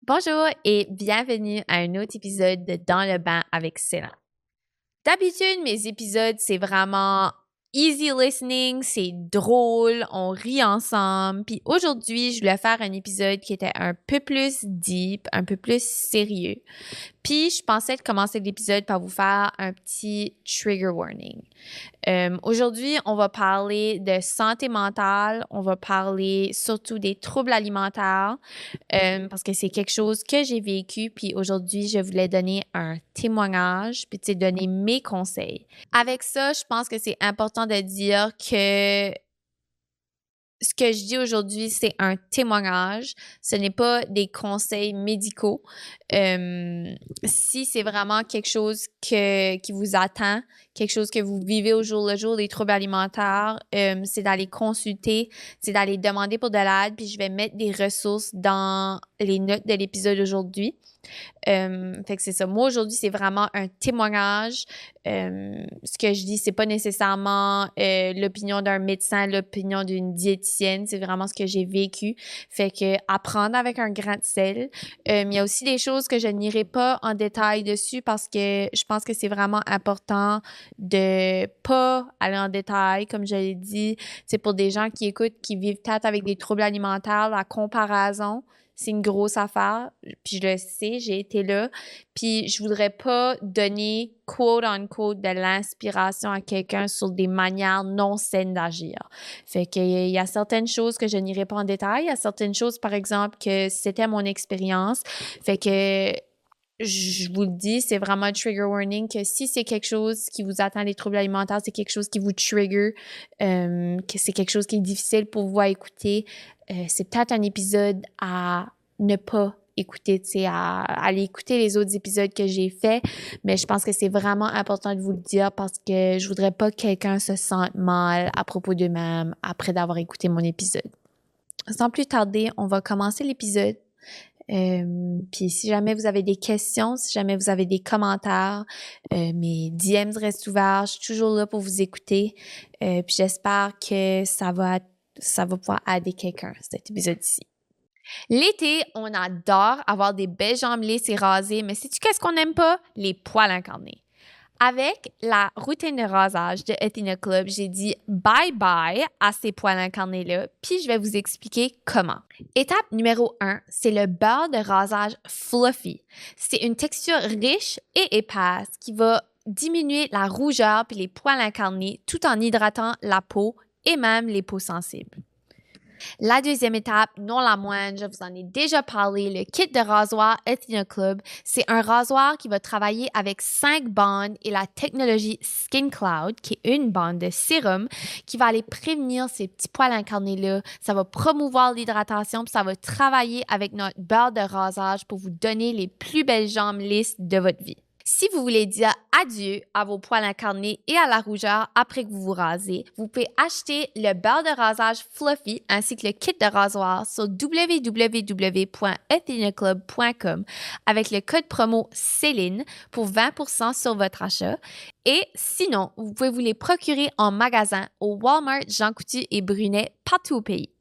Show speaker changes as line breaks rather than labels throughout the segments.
Bonjour et bienvenue à un autre épisode de Dans le bain avec Céline. D'habitude, mes épisodes, c'est vraiment easy listening, c'est drôle, on rit ensemble. Puis aujourd'hui, je voulais faire un épisode qui était un peu plus deep, un peu plus sérieux. Puis je pensais de commencer l'épisode par vous faire un petit trigger warning. Aujourd'hui, on va parler de santé mentale, on va parler surtout des troubles alimentaires, parce que c'est quelque chose que j'ai vécu, puis aujourd'hui, je voulais donner un témoignage, puis tu sais, donner mes conseils. Avec ça, je pense que c'est important de dire que ce que je dis aujourd'hui, c'est un témoignage. Ce n'est pas des conseils médicaux. Si c'est vraiment quelque chose qui vous attend, quelque chose que vous vivez au jour le jour, des troubles alimentaires, c'est d'aller consulter, c'est d'aller demander pour de l'aide, puis je vais mettre des ressources dans les notes de l'épisode aujourd'hui. Fait que c'est ça. Moi, aujourd'hui, c'est vraiment un témoignage. Ce que je dis, c'est pas nécessairement l'opinion d'un médecin, l'opinion d'une diététicienne. C'est vraiment ce que j'ai vécu. Fait que apprendre avec un grain de sel. Il y a aussi des choses que je n'irai pas en détail dessus parce que je pense que c'est vraiment important de pas aller en détail. Comme je l'ai dit, c'est pour des gens qui écoutent, qui vivent peut-être avec des troubles alimentaires, la comparaison. C'est une grosse affaire, puis je le sais, j'ai été là. Puis je voudrais pas donner quote-unquote de l'inspiration à quelqu'un sur des manières non saines d'agir. Fait qu'il y a certaines choses que je n'irai pas en détail. Il y a certaines choses, par exemple, que c'était mon expérience. Fait que je vous le dis, c'est vraiment un trigger warning que si c'est quelque chose qui vous attend des troubles alimentaires, c'est quelque chose qui vous trigger, que c'est quelque chose qui est difficile pour vous à écouter, c'est peut-être un épisode à ne pas écouter, tu sais, à aller écouter les autres épisodes que j'ai faits, mais je pense que c'est vraiment important de vous le dire parce que je voudrais pas que quelqu'un se sente mal à propos d'eux-mêmes après d'avoir écouté mon épisode. Sans plus tarder, on va commencer l'épisode. Puis si jamais vous avez des questions, si jamais vous avez des commentaires, mes DMs restent ouverts, je suis toujours là pour vous écouter. Puis j'espère que ça va pouvoir aider quelqu'un, cet épisode-ci. L'été, on adore avoir des belles jambes lisses et rasées, mais sais-tu qu'est-ce qu'on n'aime pas? Les poils incarnés. Avec la routine de rasage de Ethina Club, j'ai dit bye-bye à ces poils incarnés-là, puis je vais vous expliquer comment. Étape numéro 1, c'est le beurre de rasage fluffy. C'est une texture riche et épaisse qui va diminuer la rougeur puis les poils incarnés tout en hydratant la peau et même les peaux sensibles. La deuxième étape, non la moindre, je vous en ai déjà parlé, le kit de rasoir Ethina Club. C'est un rasoir qui va travailler avec 5 bandes et la technologie Skin Cloud, qui est une bande de sérum qui va aller prévenir ces petits poils incarnés-là. Ça va promouvoir l'hydratation, puis ça va travailler avec notre beurre de rasage pour vous donner les plus belles jambes lisses de votre vie. Si vous voulez dire adieu à vos poils incarnés et à la rougeur après que vous vous rasez, vous pouvez acheter le beurre de rasage Fluffy ainsi que le kit de rasoir sur www.ethinaclub.com avec le code promo Céline pour 20% sur votre achat. Et sinon, vous pouvez vous les procurer en magasin au Walmart, Jean Coutu et Brunet partout au pays.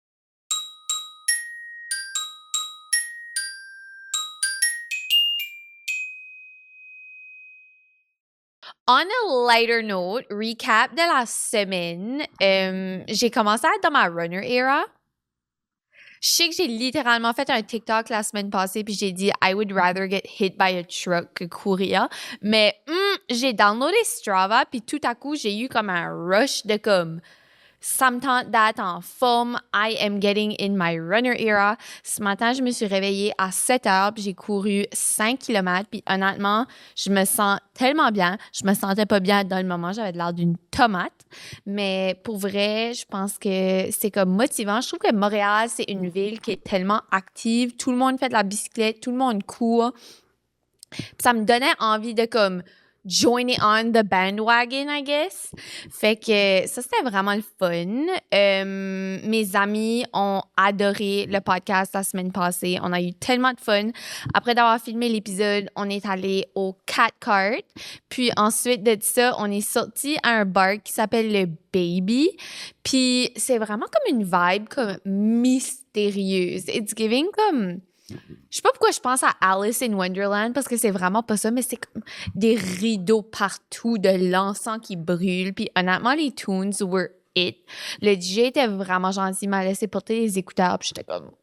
On a lighter note, recap de la semaine, j'ai commencé à être dans ma runner era. Je sais que j'ai littéralement fait un TikTok la semaine passée puis j'ai dit I would rather get hit by a truck que courir. Mais j'ai downloadé Strava puis tout à coup j'ai eu comme un rush de comme ça me tente d'être en forme. I am getting in my runner era. Ce matin, je me suis réveillée à 7 heures puis j'ai couru 5 km. Puis honnêtement, je me sens tellement bien. Je me sentais pas bien dans le moment. J'avais l'air d'une tomate. Mais pour vrai, je pense que c'est comme motivant. Je trouve que Montréal, c'est une ville qui est tellement active. Tout le monde fait de la bicyclette. Tout le monde court. Puis ça me donnait envie de comme joiner on the bandwagon, I guess. Fait que ça, c'était vraiment le fun. Mes amis ont adoré le podcast la semaine passée. On a eu tellement de fun. Après d'avoir filmé l'épisode, on est allé au Cat Cart. Puis ensuite de ça, on est sorti à un bar qui s'appelle le Baby. Puis c'est vraiment comme une vibe comme mystérieuse. It's giving comme Je sais pas pourquoi je pense à Alice in Wonderland parce que c'est vraiment pas ça, mais c'est comme des rideaux partout, de l'encens qui brûle. Puis honnêtement, les tunes were it. Le DJ était vraiment gentil, il m'a laissé porter les écouteurs, puis j'étais comme...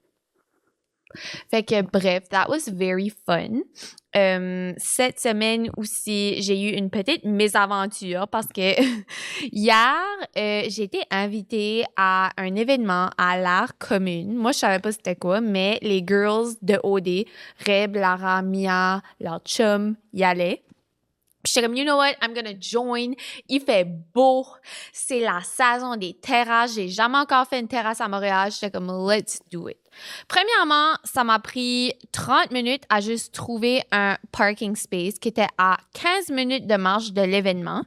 Fait que bref, that was very fun. Cette semaine aussi, j'ai eu une petite mésaventure parce que hier, j'ai été invitée à un événement à l'Art Commune. Moi, je savais pas c'était quoi, mais les girls de OD, Reb, Lara, Mia, leur chum, y allaient. Puis j'étais comme, you know what, I'm gonna join. Il fait beau. C'est la saison des terrasses. J'ai jamais encore fait une terrasse à Montréal. J'étais comme, let's do it. Premièrement, ça m'a pris 30 minutes à juste trouver un parking space qui était à 15 minutes de marche de l'événement.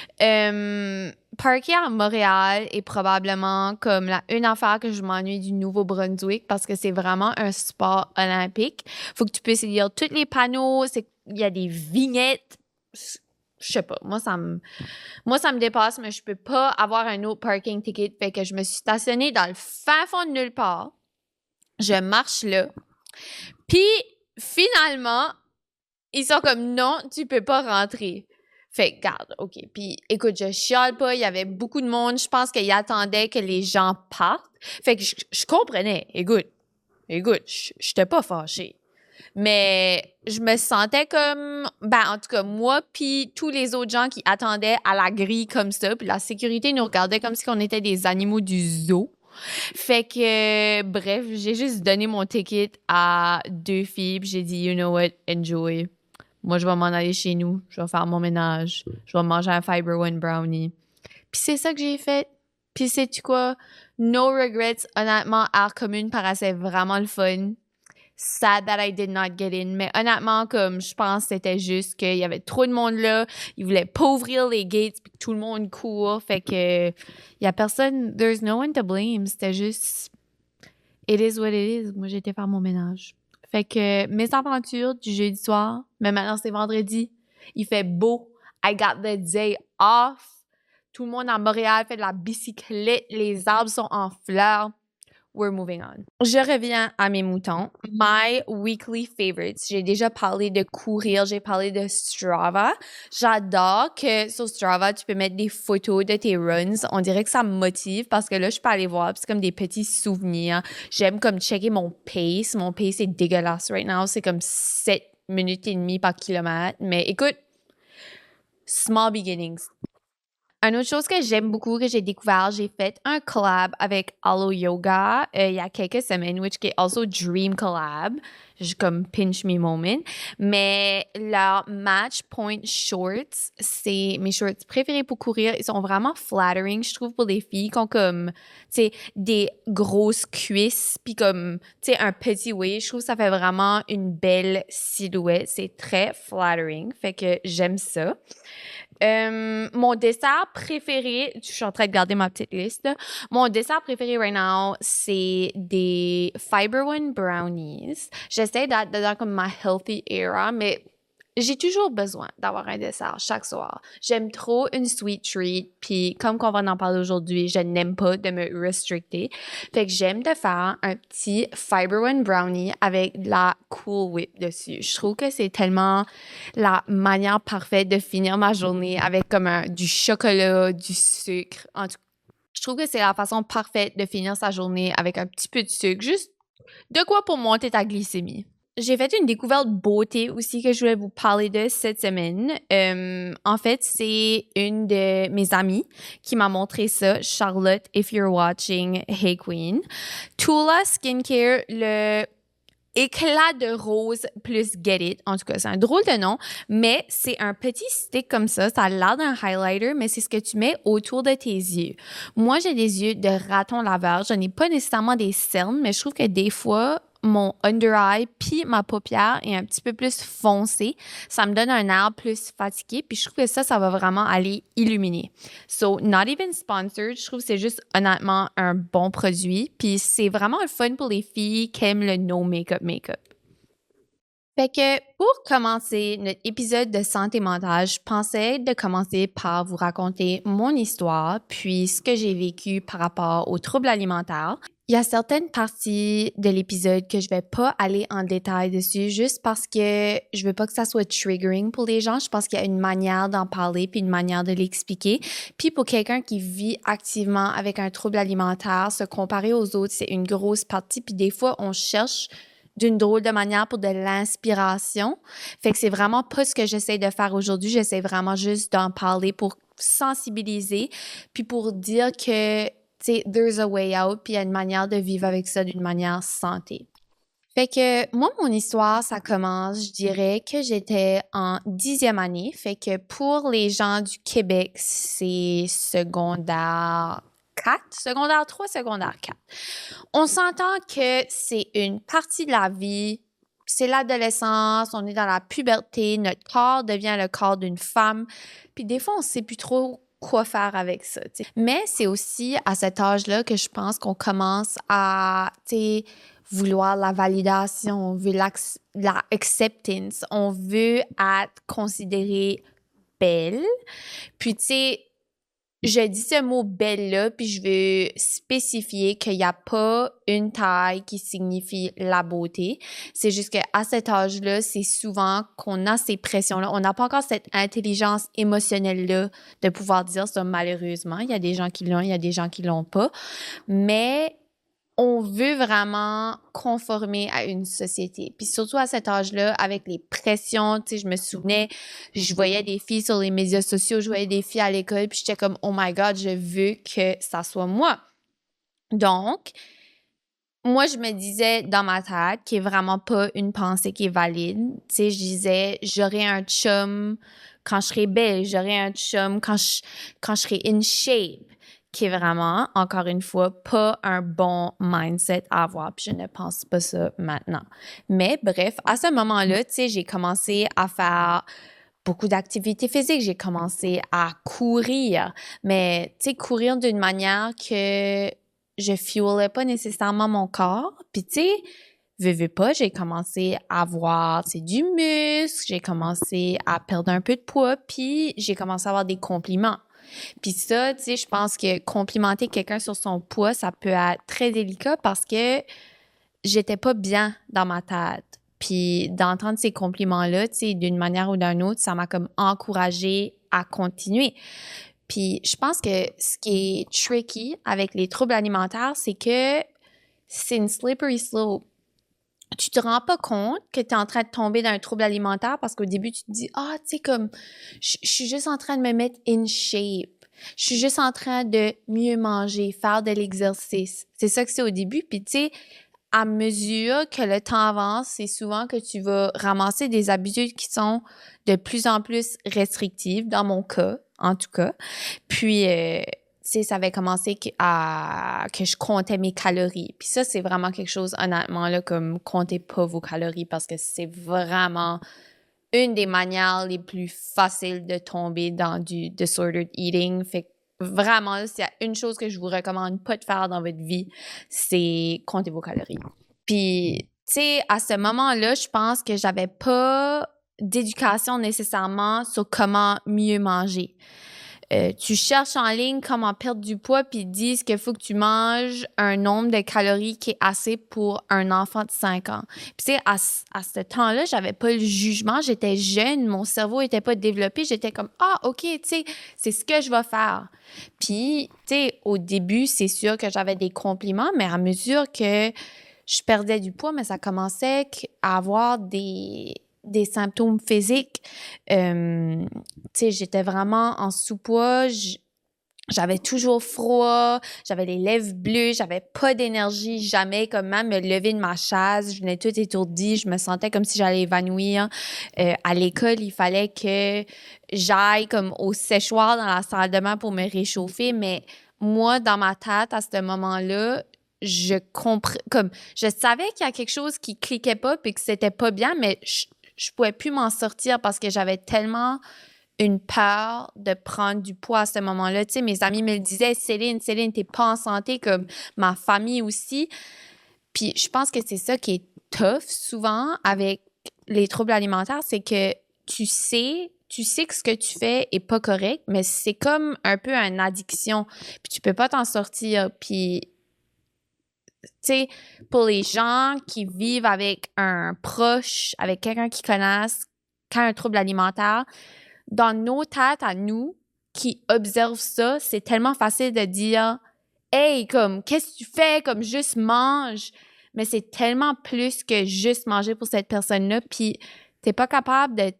Parker à Montréal est probablement comme une affaire que je m'ennuie du Nouveau-Brunswick parce que c'est vraiment un sport olympique. Faut que tu puisses lire tous les panneaux. Il y a des vignettes. Je sais pas, moi ça me dépasse, mais je peux pas avoir un autre parking ticket. Fait que je me suis stationnée dans le fin fond de nulle part. Je marche là. Puis finalement, ils sont comme non, tu peux pas rentrer. Fait que garde, OK. Puis écoute, je chiale pas, il y avait beaucoup de monde. Je pense qu'ils attendaient que les gens partent. Fait que je comprenais. Écoute, j'étais pas fâchée. Mais je me sentais comme, en tout cas, moi puis tous les autres gens qui attendaient à la grille comme ça, puis la sécurité nous regardait comme si on était des animaux du zoo. Fait que, bref, j'ai juste donné mon ticket à 2 filles, puis j'ai dit, you know what, enjoy. Moi, je vais m'en aller chez nous, je vais faire mon ménage, je vais manger un Fiber One brownie. Puis c'est ça que j'ai fait. Puis sais-tu quoi? No regrets. Honnêtement, Art Commune paraissait vraiment le fun. Sad that I did not get in. Mais honnêtement, comme je pense que c'était juste qu'il y avait trop de monde là. Ils voulaient pas ouvrir les gates puis que tout le monde court. Fait que il y a personne, there's no one to blame. C'était juste it is what it is. Moi, j'ai été faire mon ménage. Fait que mes aventures du jeudi soir, mais maintenant c'est vendredi. Il fait beau. I got the day off. Tout le monde à Montréal fait de la bicyclette. Les arbres sont en fleurs. We're moving on. Je reviens à mes moutons. My weekly favorites. J'ai déjà parlé de courir, j'ai parlé de Strava. J'adore que sur Strava, tu peux mettre des photos de tes runs. On dirait que ça me motive parce que là, je peux aller voir. C'est comme des petits souvenirs. J'aime comme checker mon pace. Mon pace est dégueulasse right now. C'est comme 7 minutes et demie par kilomètre. Mais écoute, small beginnings. Une autre chose que j'aime beaucoup, que j'ai découvert, j'ai fait un collab avec Allo Yoga il y a quelques semaines, which is also Dream Collab. Je comme pinch me moment. Mais leur Match Point Shorts, c'est mes shorts préférés pour courir. Ils sont vraiment flattering, je trouve, pour les filles qui ont comme, tu sais, des grosses cuisses puis comme, tu sais, un petit waist. Je trouve que ça fait vraiment une belle silhouette. C'est très flattering. Fait que j'aime ça. Mon dessert préféré, je suis en train de garder ma petite liste, là. Mon dessert préféré right now, c'est des Fiber One brownies. J'essaie d'être dans comme ma healthy era, mais j'ai toujours besoin d'avoir un dessert chaque soir. J'aime trop une sweet treat, puis comme qu'on va en parler aujourd'hui, je n'aime pas de me restricter. Fait que j'aime de faire un petit Fiber One brownie avec de la Cool Whip dessus. Je trouve que c'est tellement la manière parfaite de finir ma journée avec comme du chocolat, du sucre. En tout cas, je trouve que c'est la façon parfaite de finir sa journée avec un petit peu de sucre. Juste de quoi pour monter ta glycémie. J'ai fait une découverte beauté aussi que je voulais vous parler de cette semaine. En fait, c'est une de mes amies qui m'a montré ça. Charlotte, if you're watching, hey queen. Tula Skincare, le éclat de rose plus Get It. En tout cas, c'est un drôle de nom, mais c'est un petit stick comme ça. Ça a l'air d'un highlighter, mais c'est ce que tu mets autour de tes yeux. Moi, j'ai des yeux de raton laveur. Je n'ai pas nécessairement des cernes, mais je trouve que des fois, mon under eye puis ma paupière est un petit peu plus foncé. Ça me donne un air plus fatigué, puis je trouve que ça va vraiment aller illuminer. So, not even sponsored. Je trouve que c'est juste honnêtement un bon produit, puis c'est vraiment un fun pour les filles qui aiment le no makeup. Fait que pour commencer notre épisode de santé mentale, je pensais de commencer par vous raconter mon histoire, puis ce que j'ai vécu par rapport aux troubles alimentaires. Il y a certaines parties de l'épisode que je vais pas aller en détail dessus, juste parce que je veux pas que ça soit triggering pour les gens. Je pense qu'il y a une manière d'en parler puis une manière de l'expliquer. Puis pour quelqu'un qui vit activement avec un trouble alimentaire, se comparer aux autres, c'est une grosse partie. Puis des fois, on cherche d'une drôle de manière pour de l'inspiration. Fait que c'est vraiment pas ce que j'essaie de faire aujourd'hui. J'essaie vraiment juste d'en parler pour sensibiliser, puis pour dire que, tu sais, there's a way out, puis il y a une manière de vivre avec ça d'une manière santé. Fait que moi, mon histoire, ça commence, je dirais que j'étais en 10e année. Fait que pour les gens du Québec, c'est secondaire 4, secondaire 3, secondaire 4. On s'entend que c'est une partie de la vie, c'est l'adolescence, on est dans la puberté, notre corps devient le corps d'une femme, puis des fois, on sait plus trop quoi faire avec ça, t'sais. Mais c'est aussi à cet âge-là que je pense qu'on commence à, vouloir la validation, on veut la acceptance, on veut être considéré belle. Puis, tu sais, je dis ce mot belle-là, puis je veux spécifier qu'il n'y a pas une taille qui signifie la beauté. C'est juste qu'à cet âge-là, c'est souvent qu'on a ces pressions-là. On n'a pas encore cette intelligence émotionnelle-là de pouvoir dire ça, malheureusement. Il y a des gens qui l'ont, il y a des gens qui l'ont pas. Mais on veut vraiment conformer à une société. Puis surtout à cet âge-là, avec les pressions, tu sais, je me souvenais, je voyais des filles sur les médias sociaux, je voyais des filles à l'école, puis j'étais comme, oh my God, je veux que ça soit moi. Donc, moi, je me disais dans ma tête, qui est vraiment pas une pensée qui est valide, tu sais, je disais, j'aurai un chum quand je serai belle, j'aurai un chum quand je serai in shape, qui est vraiment, encore une fois, pas un bon mindset à avoir, puis je ne pense pas ça maintenant. Mais bref, à ce moment-là, tu sais, j'ai commencé à faire beaucoup d'activités physiques, j'ai commencé à courir, mais tu sais, courir d'une manière que je fuelais pas nécessairement mon corps, puis tu sais, veux pas, j'ai commencé à avoir, tu sais, du muscle, j'ai commencé à perdre un peu de poids, puis j'ai commencé à avoir des compliments. Puis ça, tu sais, je pense que complimenter quelqu'un sur son poids, ça peut être très délicat parce que j'étais pas bien dans ma tête. Puis d'entendre ces compliments-là, tu sais, d'une manière ou d'une autre, ça m'a comme encouragée à continuer. Puis je pense que ce qui est tricky avec les troubles alimentaires, c'est que c'est une slippery slope. Tu te rends pas compte que tu es en train de tomber dans un trouble alimentaire parce qu'au début, tu te dis, ah, tu sais, comme, je suis juste en train de me mettre in shape. Je suis juste en train de mieux manger, faire de l'exercice. C'est ça que c'est au début. Puis, tu sais, à mesure que le temps avance, c'est souvent que tu vas ramasser des habitudes qui sont de plus en plus restrictives, dans mon cas, en tout cas. Puis, tu sais, ça avait commencé que je comptais mes calories. Puis ça, c'est vraiment quelque chose, honnêtement, là, comme comptez pas vos calories parce que c'est vraiment une des manières les plus faciles de tomber dans du disordered eating. Fait que vraiment, s'il y a une chose que je vous recommande pas de faire dans votre vie, c'est compter vos calories. Puis, tu sais, à ce moment-là, je pense que j'avais pas d'éducation nécessairement sur comment mieux manger. Tu cherches en ligne comment perdre du poids, puis ils disent qu'il faut que tu manges un nombre de calories qui est assez pour un enfant de 5 ans. Puis tu sais, à ce temps-là, j'avais pas le jugement, j'étais jeune, mon cerveau était pas développé, j'étais comme « Ah, OK, tu sais, c'est ce que je vais faire. » Puis, tu sais, au début, c'est sûr que j'avais des compliments, mais à mesure que je perdais du poids, mais ça commençait à avoir des symptômes physiques. Tu sais, j'étais vraiment en sous-poids, j'avais toujours froid, j'avais les lèvres bleues, j'avais pas d'énergie, jamais comme même me lever de ma chaise, je venais toute étourdie, je me sentais comme si j'allais évanouir. À l'école, il fallait que j'aille comme au séchoir dans la salle de bain pour me réchauffer, mais moi, dans ma tête, à ce moment-là, je savais qu'il y a quelque chose qui cliquait pas puis que c'était pas bien, mais je pouvais plus m'en sortir parce que j'avais tellement une peur de prendre du poids à ce moment-là. Tu sais, mes amis me le disaient, Céline, t'es pas en santé, comme ma famille aussi. Puis je pense que c'est ça qui est tough souvent avec les troubles alimentaires, c'est que tu sais que ce que tu fais est pas correct, mais c'est comme un peu une addiction, puis tu peux pas t'en sortir. Puis, tu sais, pour les gens qui vivent avec un proche, avec quelqu'un qu'ils connaissent, qui a un trouble alimentaire, dans nos têtes à nous, qui observent ça, c'est tellement facile de dire « Hey, comme, qu'est-ce que tu fais? Comme, juste mange! » Mais c'est tellement plus que juste manger pour cette personne-là, puis t'es pas capable de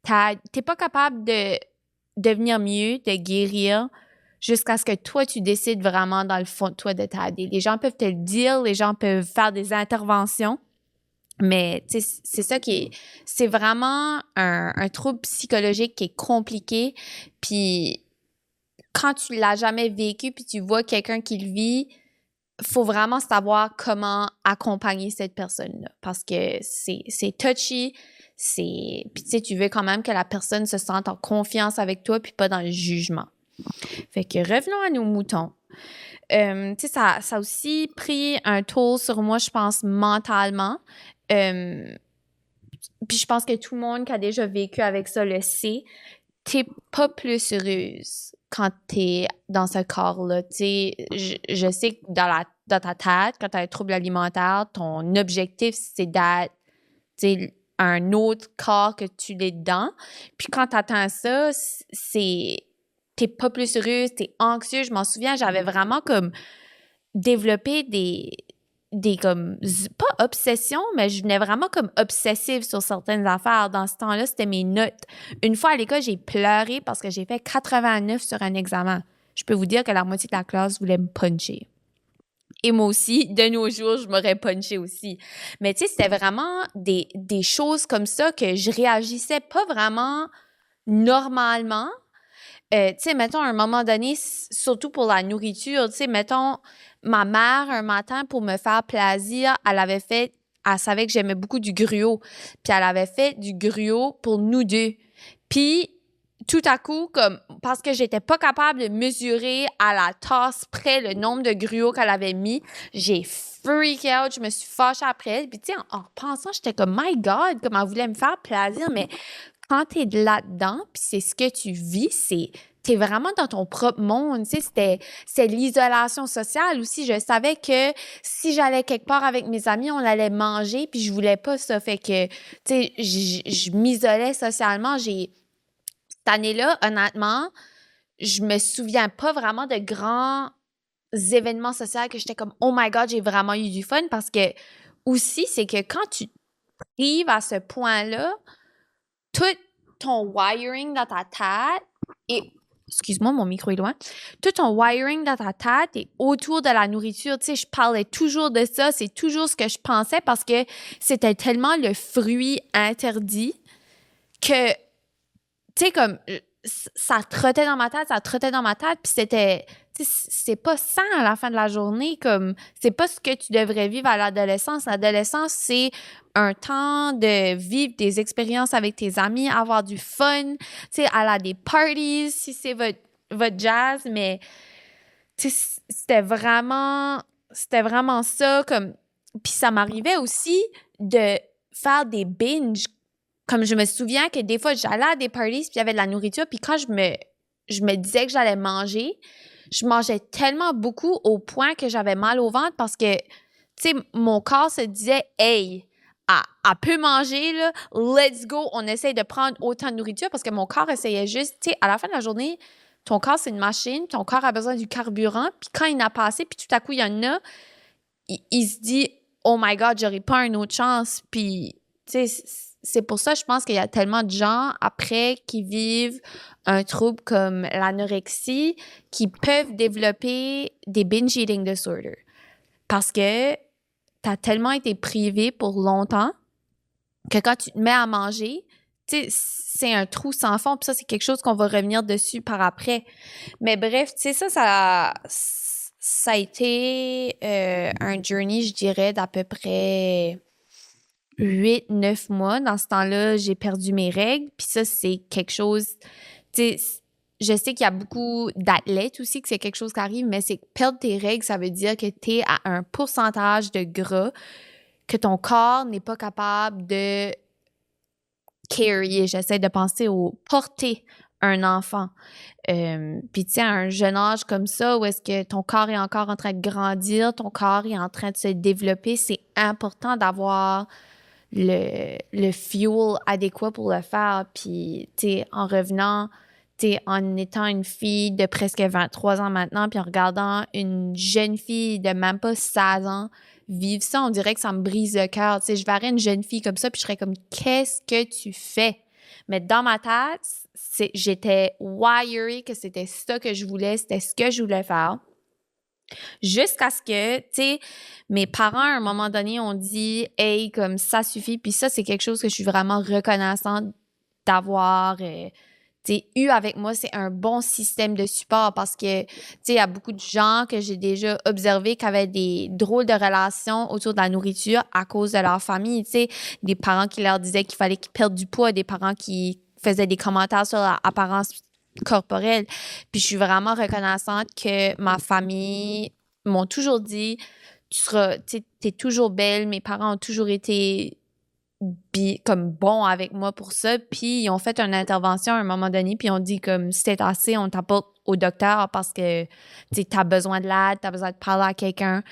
devenir mieux, de guérir, jusqu'à ce que toi, tu décides vraiment dans le fond de toi de t'aider. Les gens peuvent te le dire, les gens peuvent faire des interventions, mais tu sais, c'est ça c'est vraiment un trouble psychologique qui est compliqué, puis quand tu l'as jamais vécu, puis tu vois quelqu'un qui le vit, faut vraiment savoir comment accompagner cette personne-là, parce que c'est touchy, puis tu sais, tu veux quand même que la personne se sente en confiance avec toi, puis pas dans le jugement. Fait que revenons à nos moutons. Tu sais, ça a aussi pris un toll sur moi, je pense, mentalement. Puis je pense que tout le monde qui a déjà vécu avec ça le sait. T'es pas plus heureuse quand t'es dans ce corps-là. Tu sais, je sais que dans ta tête, quand t'as un trouble alimentaire, ton objectif, c'est d'être, tu sais, un autre corps que tu l'es dedans. Puis quand t'atteins ça, t'es pas plus heureuse, t'es anxieuse. Je m'en souviens, j'avais vraiment comme développé des comme, pas obsessions, mais je venais vraiment comme obsessive sur certaines affaires. Dans ce temps-là, c'était mes notes. Une fois à l'école, j'ai pleuré parce que j'ai fait 89 sur un examen. Je peux vous dire que la moitié de la classe voulait me puncher. Et moi aussi, de nos jours, je m'aurais punché aussi. Mais tu sais, c'était vraiment des choses comme ça que je réagissais pas vraiment normalement. Tu sais, mettons, à un moment donné, surtout pour la nourriture, tu sais, mettons, ma mère, un matin, pour me faire plaisir, elle savait que j'aimais beaucoup du gruau, puis elle avait fait du gruau pour nous deux. Puis, tout à coup, comme, parce que j'étais pas capable de mesurer à la tasse près le nombre de gruaux qu'elle avait mis, j'ai freak out, je me suis fâchée après elle. Puis, tu sais, en repensant, j'étais comme, my God, comme elle voulait me faire plaisir, mais quand t'es là-dedans, puis c'est ce que tu vis, t'es vraiment dans ton propre monde, tu sais, c'est l'isolation sociale aussi. Je savais que si j'allais quelque part avec mes amis, on allait manger, puis je voulais pas ça. Fait que, tu sais, je m'isolais socialement. Cette année-là, honnêtement, je me souviens pas vraiment de grands événements sociaux que j'étais comme « Oh my God, j'ai vraiment eu du fun » parce que, aussi, c'est que quand tu arrives à ce point-là, tout ton wiring dans ta tête est... Excuse-moi, mon micro est loin. Tout ton wiring dans ta tête est autour de la nourriture. Tu sais, je parlais toujours de ça. C'est toujours ce que je pensais parce que c'était tellement le fruit interdit que, tu sais, comme, ça trottait dans ma tête, puis c'était... Tu sais, c'est pas sain à la fin de la journée, comme, c'est pas ce que tu devrais vivre à l'adolescence. L'adolescence, c'est un temps de vivre des expériences avec tes amis, avoir du fun, tu sais, aller à des parties, si c'est votre jazz, mais tu sais, c'était vraiment ça, comme, puis ça m'arrivait aussi de faire des binges, comme je me souviens que des fois, j'allais à des parties, puis il y avait de la nourriture, puis quand je me disais que j'allais manger, je mangeais tellement beaucoup au point que j'avais mal au ventre parce que, tu sais, mon corps se disait « Hey, elle peut manger, là, let's go, on essaye de prendre autant de nourriture » parce que mon corps essayait juste, tu sais, à la fin de la journée, ton corps, c'est une machine, ton corps a besoin du carburant, puis quand il n'a pas assez, puis tout à coup, il y en a, il se dit « Oh my God, j'aurai pas une autre chance », puis, tu sais, c'est pour ça, je pense qu'il y a tellement de gens, après, qui vivent un trouble comme l'anorexie, qui peuvent développer des binge eating disorders. Parce que t'as tellement été privé pour longtemps que quand tu te mets à manger, tu sais, c'est un trou sans fond. Puis ça, c'est quelque chose qu'on va revenir dessus par après. Mais bref, tu sais, ça a été un journey, je dirais, d'à peu près 8-9 mois. Dans ce temps-là, j'ai perdu mes règles. Puis ça, c'est quelque chose... Tu sais, je sais qu'il y a beaucoup d'athlètes aussi que c'est quelque chose qui arrive, mais c'est que perdre tes règles, ça veut dire que tu es à un pourcentage de gras que ton corps n'est pas capable de carrier, j'essaie de penser au porter un enfant. Puis tu sais, à un jeune âge comme ça, où est-ce que ton corps est encore en train de grandir, ton corps est en train de se développer, c'est important d'avoir le fuel adéquat pour le faire. Puis tu sais, en revenant, tu sais, en étant une fille de presque 23 ans maintenant, puis en regardant une jeune fille de même pas 16 ans vivre ça, on dirait que ça me brise le cœur. Tu sais, je verrais une jeune fille comme ça, puis je serais comme, qu'est-ce que tu fais? Mais dans ma tête, j'étais wired que c'était ça que je voulais, c'était ce que je voulais faire. Jusqu'à ce que, tu sais, mes parents, à un moment donné, ont dit « Hey, comme ça suffit ». Puis ça, c'est quelque chose que je suis vraiment reconnaissante d'avoir eu avec moi. C'est un bon système de support parce que, tu sais, il y a beaucoup de gens que j'ai déjà observés qui avaient des drôles de relations autour de la nourriture à cause de leur famille. Tu sais, des parents qui leur disaient qu'il fallait qu'ils perdent du poids, des parents qui faisaient des commentaires sur leur apparence corporelle. Puis je suis vraiment reconnaissante que ma famille m'ont toujours dit t'es toujours belle. Mes parents ont toujours été comme bons avec moi pour ça. Puis ils ont fait une intervention à un moment donné, puis ils ont dit comme si t'es assez, on t'apporte au docteur parce que t'as besoin de l'aide, t'as besoin de parler à quelqu'un.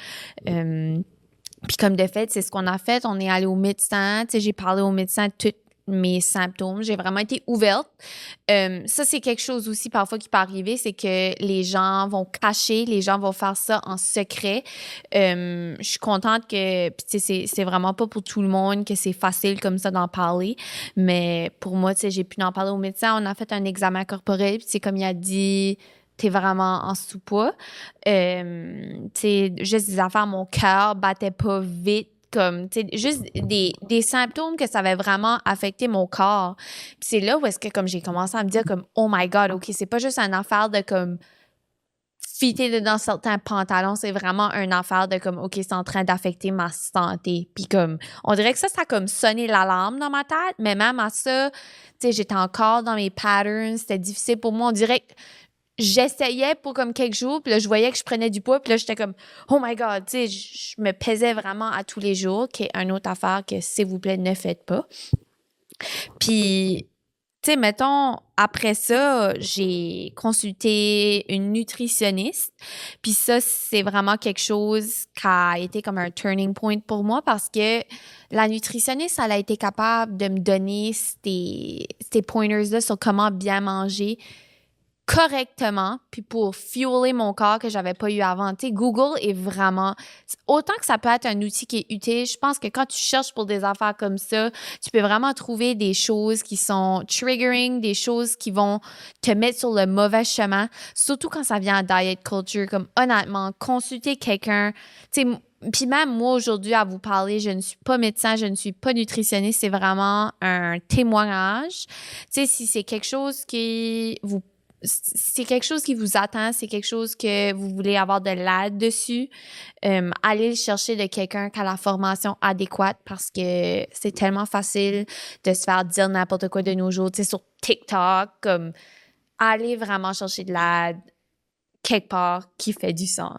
Puis comme de fait, c'est ce qu'on a fait. On est allé au médecin. Tu sais, j'ai parlé au médecin de tous mes symptômes. J'ai vraiment été ouverte. Ça, c'est quelque chose aussi parfois qui peut arriver, c'est que les gens vont cacher, les gens vont faire ça en secret. Je suis contente que, puis tu sais, c'est vraiment pas pour tout le monde que c'est facile comme ça d'en parler, mais pour moi, tu sais, j'ai pu en parler au médecin. On a fait un examen corporel, puis c'est comme il a dit, t'es vraiment en sous-poids. Tu sais, juste des affaires, mon cœur battait pas vite, comme, tu sais, juste des symptômes que ça avait vraiment affecté mon corps. Puis c'est là où est-ce que, comme, j'ai commencé à me dire, comme, oh my God, OK, c'est pas juste une affaire de, comme, fitter dans certains pantalons, c'est vraiment une affaire de, comme, OK, c'est en train d'affecter ma santé. Puis comme, on dirait que ça a comme sonné l'alarme dans ma tête, mais même à ça, tu sais, j'étais encore dans mes patterns, c'était difficile pour moi. On dirait que j'essayais pour comme quelques jours, puis là, je voyais que je prenais du poids, puis là, j'étais comme « Oh my God! » Tu sais, je me pesais vraiment à tous les jours, qui est une autre affaire que, s'il vous plaît, ne faites pas. Puis, tu sais, mettons, après ça, j'ai consulté une nutritionniste, puis ça, c'est vraiment quelque chose qui a été comme un turning point pour moi parce que la nutritionniste, elle a été capable de me donner ces pointers-là sur comment bien manger correctement, puis pour fueler mon corps que j'avais pas eu avant. Tu sais, Google est vraiment... Autant que ça peut être un outil qui est utile, je pense que quand tu cherches pour des affaires comme ça, tu peux vraiment trouver des choses qui sont triggering, des choses qui vont te mettre sur le mauvais chemin, surtout quand ça vient à diet culture. Comme honnêtement, consulter quelqu'un... Tu sais, puis même moi, aujourd'hui, à vous parler, je ne suis pas médecin, je ne suis pas nutritionniste, c'est vraiment un témoignage. Tu sais, si c'est quelque chose qui vous attend, c'est quelque chose que vous voulez avoir de l'aide dessus, allez le chercher de quelqu'un qui a la formation adéquate parce que c'est tellement facile de se faire dire n'importe quoi de nos jours, tu sais, sur TikTok, comme, allez vraiment chercher de l'aide quelque part qui fait du sens.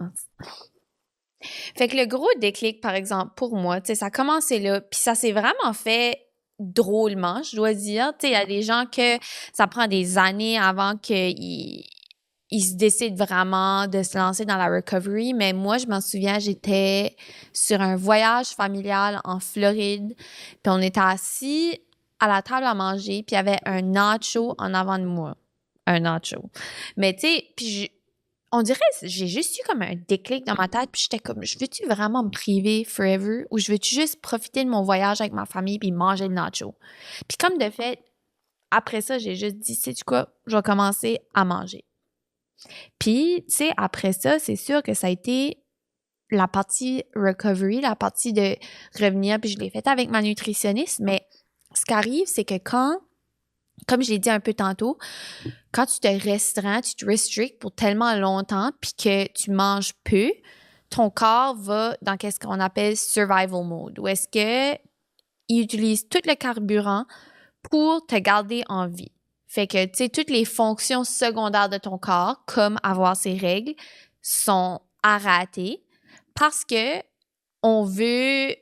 Fait que le gros déclic, par exemple, pour moi, tu sais, ça a commencé là, puis ça s'est vraiment fait drôlement, je dois dire. Tu sais, il y a des gens que ça prend des années avant qu'ils se décident vraiment de se lancer dans la recovery, mais moi, je m'en souviens, j'étais sur un voyage familial en Floride, puis on était assis à la table à manger, puis il y avait un nacho en avant de moi. Un nacho. Mais tu sais, puis on dirait j'ai juste eu comme un déclic dans ma tête, puis j'étais comme, je veux-tu vraiment me priver forever ou je veux-tu juste profiter de mon voyage avec ma famille puis manger le nacho? Puis comme de fait, après ça, j'ai juste dit, sais-tu quoi, je vais commencer à manger. Puis, tu sais, après ça, c'est sûr que ça a été la partie recovery, la partie de revenir, puis je l'ai faite avec ma nutritionniste, mais ce qui arrive, c'est que comme je l'ai dit un peu tantôt, quand tu te restreins, tu te restricts pour tellement longtemps puis que tu manges peu, ton corps va dans ce qu'on appelle survival mode, où est-ce que il utilise tout le carburant pour te garder en vie. Fait que, tu sais, toutes les fonctions secondaires de ton corps, comme avoir ses règles, sont à rater parce que on veut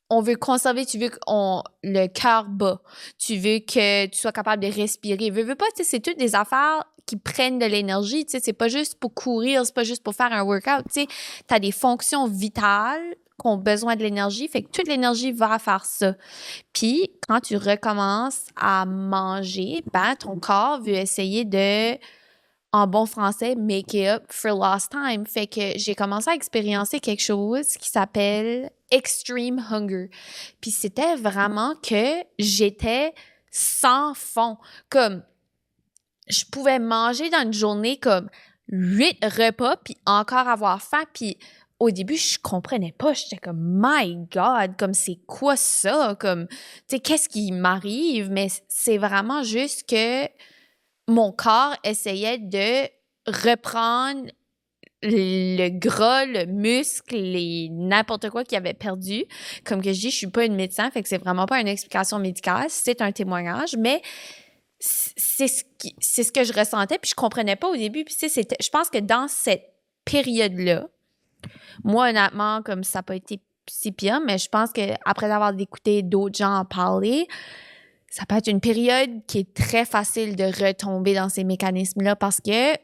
on veut conserver, tu veux que le cœur bat, tu veux que tu sois capable de respirer. Veux pas, tu sais, c'est toutes des affaires qui prennent de l'énergie, tu sais, c'est pas juste pour courir, c'est pas juste pour faire un workout, tu sais, t'as des fonctions vitales qui ont besoin de l'énergie, fait que toute l'énergie va faire ça. Puis, quand tu recommences à manger, ben, ton corps veut essayer de, en bon français, make it up for lost time. Fait que j'ai commencé à expériencer quelque chose qui s'appelle extreme hunger. Puis c'était vraiment que j'étais sans fond. Comme, je pouvais manger dans une journée comme 8 repas, puis encore avoir faim. Puis au début, je comprenais pas. J'étais comme, my God, comme c'est quoi ça? Comme, tu sais, qu'est-ce qui m'arrive? Mais c'est vraiment juste que mon corps essayait de reprendre le gras, le muscle et n'importe quoi qu'il avait perdu. Comme que je dis, je suis pas une médecin, fait que c'est vraiment pas une explication médicale, c'est un témoignage, mais c'est ce que je ressentais, puis je comprenais pas au début. Puis je pense que dans cette période-là, moi, honnêtement, comme ça n'a pas été si pire, mais je pense qu'après avoir écouté d'autres gens en parler, ça peut être une période qui est très facile de retomber dans ces mécanismes-là parce que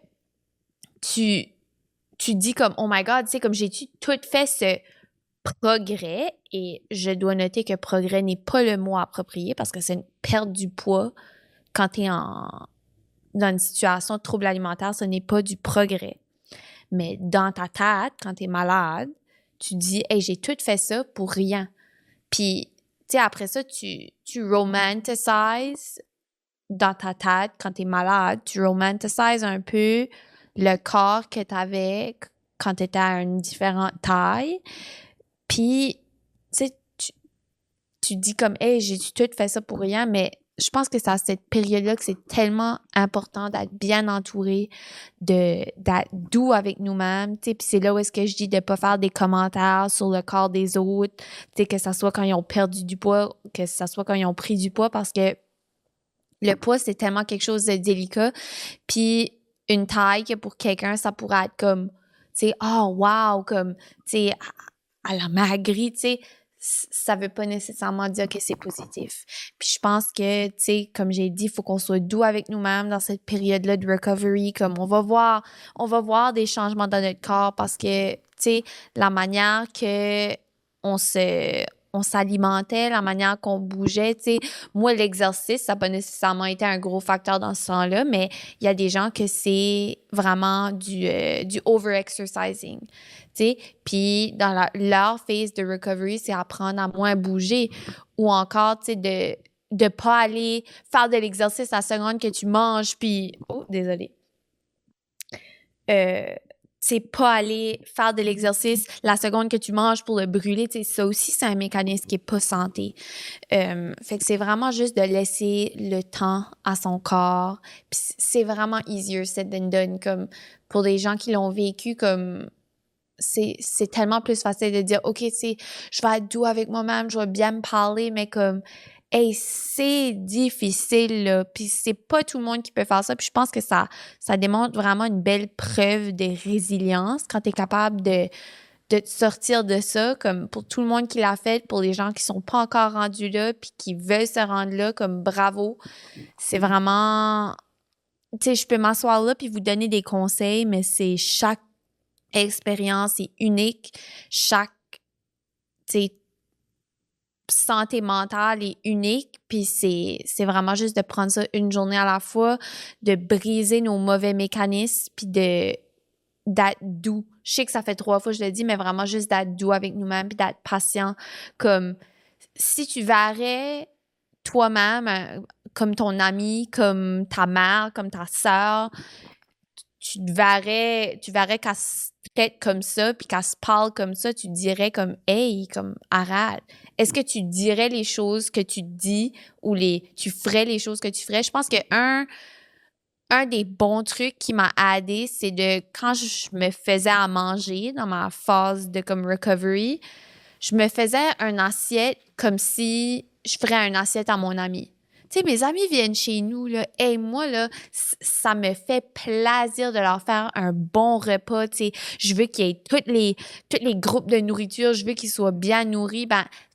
tu dis comme, oh my God, tu sais, comme j'ai tout fait ce progrès, et je dois noter que progrès n'est pas le mot approprié parce que c'est une perte du poids quand tu es dans une situation de trouble alimentaire, ce n'est pas du progrès. Mais dans ta tête, quand tu es malade, tu dis, hey, j'ai tout fait ça pour rien. Puis, tu sais, après ça, tu romanticises dans ta tête, quand tu es malade, tu romanticises un peu le corps que tu avais quand tu étais à une différente taille. Puis, tu sais, tu dis comme, hey, j'ai tout fait ça pour rien, mais je pense que c'est à cette période-là que c'est tellement important d'être bien entouré, d'être doux avec nous-mêmes, tu sais, puis c'est là où est-ce que je dis de pas faire des commentaires sur le corps des autres, tu sais, que ça soit quand ils ont perdu du poids, que ça soit quand ils ont pris du poids, parce que le poids, c'est tellement quelque chose de délicat, puis une taille que pour quelqu'un, ça pourrait être comme, tu sais, oh wow, comme, tu sais, elle a maigri, tu sais, ça veut pas nécessairement dire que c'est positif. Puis je pense que, tu sais, comme j'ai dit, il faut qu'on soit doux avec nous-mêmes dans cette période-là de recovery, comme on va voir des changements dans notre corps parce que, tu sais, la manière que on s'alimentait, la manière qu'on bougeait, tu sais, moi, l'exercice, ça n'a pas nécessairement été un gros facteur dans ce sens-là, mais il y a des gens que c'est vraiment du over-exercising, tu sais, puis dans leur phase de recovery, c'est apprendre à moins bouger ou encore, tu sais, de pas aller faire de l'exercice à la seconde que tu manges, puis... Oh, désolée. C'est pas aller faire de l'exercice la seconde que tu manges pour le brûler, tu sais, ça aussi, c'est un mécanisme qui est pas santé. Fait que c'est vraiment juste de laisser le temps à son corps. Puis c'est vraiment easier said than done, comme pour des gens qui l'ont vécu, comme c'est tellement plus facile de dire, OK, tu sais, je vais être doux avec moi-même, je vais bien me parler, mais comme, hey, c'est difficile, là. Puis c'est pas tout le monde qui peut faire ça. Puis je pense que ça démontre vraiment une belle preuve de résilience quand t'es capable de te sortir de ça, comme pour tout le monde qui l'a fait, pour les gens qui sont pas encore rendus là, puis qui veulent se rendre là, comme bravo. C'est vraiment, tu sais, je peux m'asseoir là puis vous donner des conseils, mais c'est chaque expérience est unique. Chaque, tu sais, santé mentale est unique, puis c'est vraiment juste de prendre ça une journée à la fois, de briser nos mauvais mécanismes, puis d'être doux. Je sais que ça fait 3 fois que je le dis, mais vraiment juste d'être doux avec nous-mêmes, puis d'être patient. Comme, si tu verrais toi-même, comme ton ami, comme ta mère, comme ta sœur, tu verrais qu'elle se traite comme ça, puis qu'elle se parle comme ça, tu dirais comme « Hey, comme arrête ». Est-ce que tu dirais les choses que tu dis ou tu ferais les choses que tu ferais? Je pense que un des bons trucs qui m'a aidé, c'est de quand je me faisais à manger dans ma phase de comme recovery, je me faisais un assiette comme si je ferais une assiette à mon ami. Tu sais, mes amis viennent chez nous, là, et moi, là, ça me fait plaisir de leur faire un bon repas, tu sais. Je veux qu'il y ait tous les groupes de nourriture, je veux qu'ils soient bien nourris. Ben,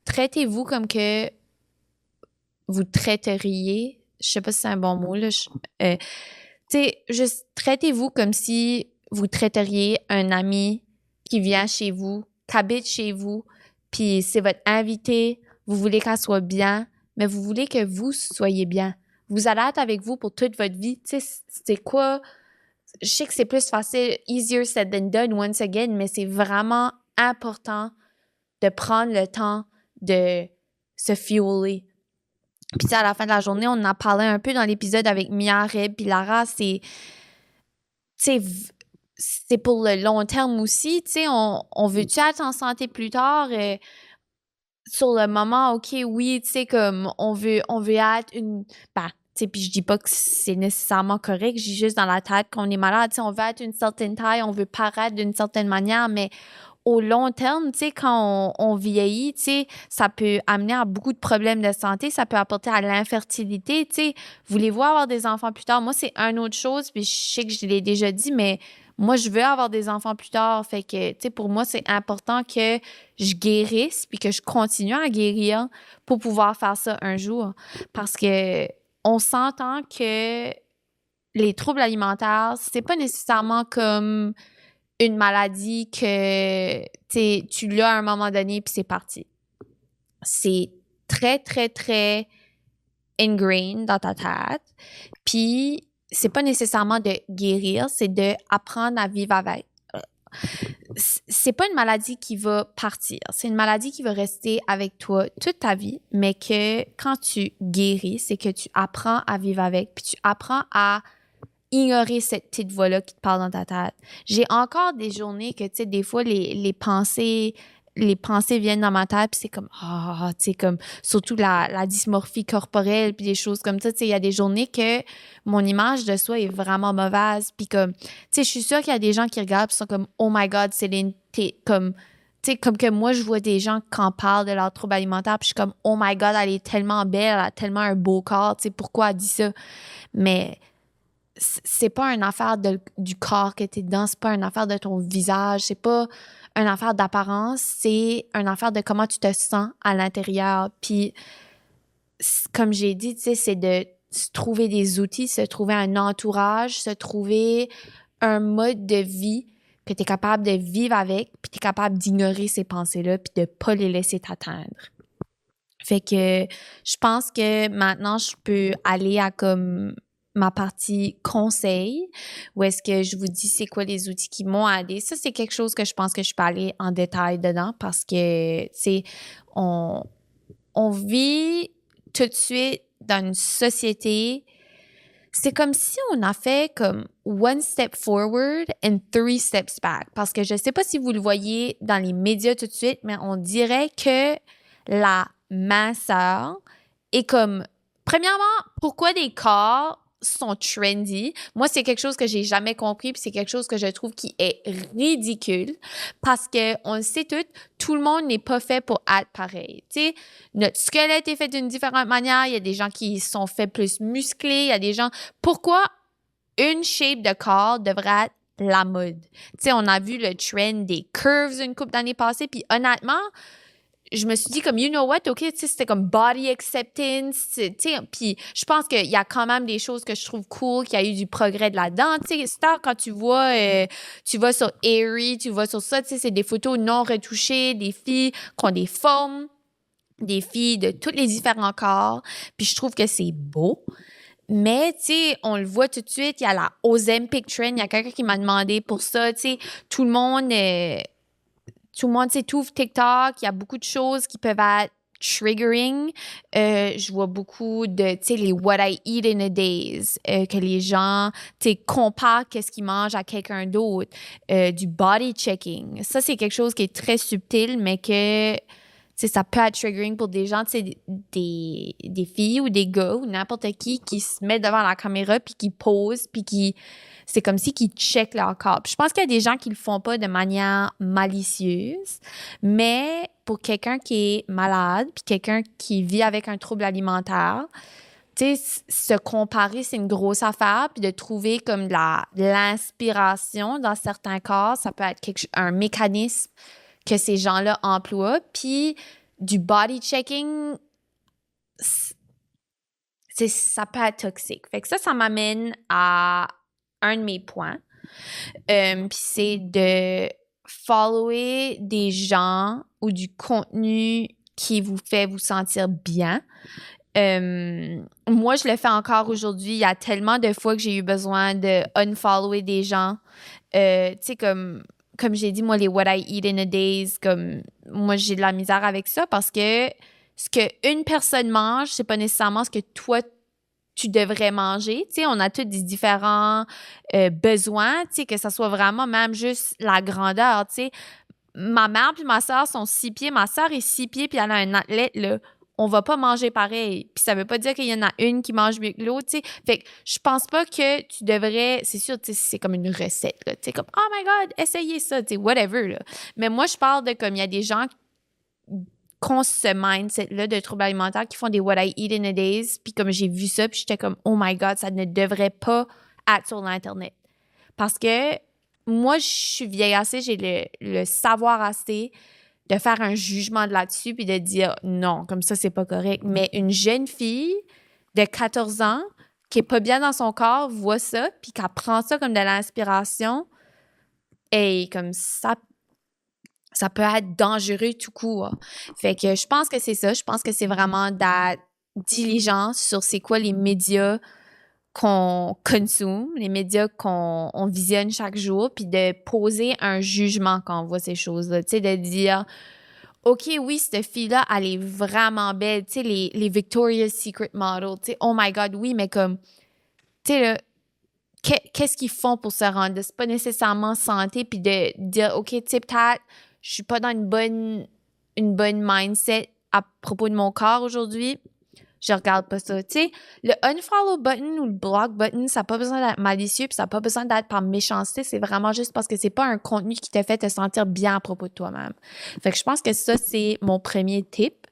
traitez-vous comme que vous traiteriez, je sais pas si c'est un bon mot, là, tu sais, juste traitez-vous comme si vous traiteriez un ami qui vient chez vous, qui habite chez vous, puis c'est votre invité, vous voulez qu'elle soit bien, mais vous voulez que vous soyez bien. Vous allez être avec vous pour toute votre vie. Tu sais, c'est quoi? Je sais que c'est plus facile, easier said than done once again, mais c'est vraiment important de prendre le temps de se fueler. Puis à la fin de la journée, on en a parlé un peu dans l'épisode avec Mia, Reb puis Lara, c'est pour le long terme aussi, tu sais, on veut-tu être en santé plus tard? Sur le moment, OK, oui, tu sais, comme on veut être une... Ben, tu sais, puis je dis pas que c'est nécessairement correct, j'ai juste dans la tête qu'on est malade, tu sais, on veut être une certaine taille, on veut paraître d'une certaine manière, mais au long terme, tu sais, quand on vieillit, tu sais, ça peut amener à beaucoup de problèmes de santé, ça peut apporter à l'infertilité, tu sais. Voulez-vous avoir des enfants plus tard? Moi, c'est une autre chose, puis je sais que je l'ai déjà dit, mais moi, je veux avoir des enfants plus tard. Fait que, tu sais, pour moi, c'est important que je guérisse puis que je continue à guérir pour pouvoir faire ça un jour. Parce que on s'entend que les troubles alimentaires, c'est pas nécessairement comme une maladie que tu l'as à un moment donné puis c'est parti. C'est très, très, très ingrained dans ta tête. Puis c'est pas nécessairement de guérir, c'est d'apprendre à vivre avec. C'est pas une maladie qui va partir. C'est une maladie qui va rester avec toi toute ta vie, mais que quand tu guéris, c'est que tu apprends à vivre avec, puis tu apprends à ignorer cette petite voix-là qui te parle dans ta tête. J'ai encore des journées que, tu sais, des fois, les pensées viennent dans ma tête, puis c'est comme, tu sais, comme, surtout la dysmorphie corporelle, puis des choses comme ça, tu sais, il y a des journées que mon image de soi est vraiment mauvaise, puis comme, tu sais, je suis sûre qu'il y a des gens qui regardent, puis sont comme, oh my God, Céline, t'es comme, tu sais, comme que moi, je vois des gens qui en parlent de leur trouble alimentaire, puis je suis comme, oh my God, elle est tellement belle, elle a tellement un beau corps, tu sais, pourquoi elle dit ça? Mais c'est pas une affaire du corps que t'es dedans, c'est pas une affaire de ton visage, c'est pas une affaire d'apparence, c'est une affaire de comment tu te sens à l'intérieur. Puis, comme j'ai dit, tu sais, c'est de se trouver des outils, se trouver un entourage, se trouver un mode de vie que tu es capable de vivre avec, puis tu es capable d'ignorer ces pensées-là, puis de pas les laisser t'atteindre. Fait que je pense que maintenant, je peux aller à comme ma partie conseil, où est-ce que je vous dis c'est quoi les outils qui m'ont aidé. Ça, c'est quelque chose que je pense que je peux aller en détail dedans parce que, tu sais, on vit tout de suite dans une société. C'est comme si on a fait comme one step forward and three steps back. Parce que je sais pas si vous le voyez dans les médias tout de suite, mais on dirait que la minceur est comme, premièrement, pourquoi des corps sont trendy? Moi, c'est quelque chose que j'ai jamais compris, puis c'est quelque chose que je trouve qui est ridicule parce que on le sait tout le monde n'est pas fait pour être pareil. Tu sais, notre squelette est fait d'une différente manière. Il y a des gens qui sont faits plus musclés. Il y a des gens. Pourquoi une shape de corps devrait être la mode? Tu sais, on a vu le trend des curves une couple d'années passées, puis honnêtement, je me suis dit comme, you know what, OK, tu sais, c'était comme body acceptance, tu sais, puis je pense qu'il y a quand même des choses que je trouve cool, qu'il y a eu du progrès de là-dedans, tu sais, c'est quand tu vois sur Aerie, tu vois sur ça, tu sais, c'est des photos non retouchées, des filles qui ont des formes, des filles de tous les différents corps, puis je trouve que c'est beau. Mais, tu sais, on le voit tout de suite, il y a la Ozempic trend, il y a quelqu'un qui m'a demandé pour ça, tu sais, tout le monde, tu sais, tout TikTok, il y a beaucoup de choses qui peuvent être triggering. Je vois beaucoup de, tu sais, les what I eat in a days, que les gens, tu sais, comparent qu'est-ce qu'ils mangent à quelqu'un d'autre, du body checking. Ça, c'est quelque chose qui est très subtil, mais que, tu sais, ça peut être triggering pour des gens, tu sais, des filles ou des gars ou n'importe qui se met devant la caméra puis qui posent puis qui... C'est comme si qu'ils checkent leur corps. Puis je pense qu'il y a des gens qui le font pas de manière malicieuse, mais pour quelqu'un qui est malade, puis quelqu'un qui vit avec un trouble alimentaire, tu sais, se comparer, c'est une grosse affaire, puis de trouver comme de l'inspiration dans certains cas, ça peut être un mécanisme que ces gens-là emploient, puis du body checking, ça peut être toxique. Fait que ça m'amène à un de mes points. Puis c'est de follower des gens ou du contenu qui vous fait vous sentir bien. Moi, je le fais encore aujourd'hui. Il y a tellement de fois que j'ai eu besoin de unfollower des gens. Tu sais, comme j'ai dit, moi, les what I eat in a days, comme moi, j'ai de la misère avec ça parce que ce qu'une personne mange, c'est pas nécessairement ce que toi, tu devrais manger. Tu sais, on a tous des différents besoins, tu sais, que ça soit vraiment même juste la grandeur, tu sais. Ma mère puis ma soeur sont 6 pieds. Ma soeur est 6 pieds puis elle a un athlète, là. On va pas manger pareil. Puis ça veut pas dire qu'il y en a une qui mange mieux que l'autre, tu sais. Fait que je pense pas que tu devrais... C'est sûr, tu sais, c'est comme une recette, là. Tu sais, comme « Oh my God, essayez ça! » Tu sais, whatever, là. Mais moi, je parle de comme il y a des gens qui ont ce mindset-là de troubles alimentaires qui font des what I eat in a days. Puis comme j'ai vu ça, puis j'étais comme « Oh my God, ça ne devrait pas être sur l'Internet. » Parce que moi, je suis vieille assez, j'ai le savoir assez de faire un jugement de là-dessus puis de dire non, comme ça, c'est pas correct. Mais une jeune fille de 14 ans qui est pas bien dans son corps voit ça puis qu'elle prend ça comme de l'inspiration et comme ça peut être dangereux tout court. Fait que je pense que c'est ça. Je pense que c'est vraiment d'être diligent sur c'est quoi les médias qu'on consomme, les médias qu'on visionne chaque jour, puis de poser un jugement quand on voit ces choses-là. Tu sais, de dire, OK, oui, cette fille-là, elle est vraiment belle. Tu sais, les Victoria's Secret models, tu sais, oh my God, oui, mais comme, tu sais, là, qu'est-ce qu'ils font pour se rendre? C'est pas nécessairement santé, puis de dire, OK, tu sais, peut-être, je suis pas dans une bonne mindset à propos de mon corps aujourd'hui. Je regarde pas ça. Tu sais, le unfollow button ou le block button, ça n'a pas besoin d'être malicieux puis ça n'a pas besoin d'être par méchanceté. C'est vraiment juste parce que c'est pas un contenu qui te fait te sentir bien à propos de toi-même. Fait que je pense que ça, c'est mon premier tip.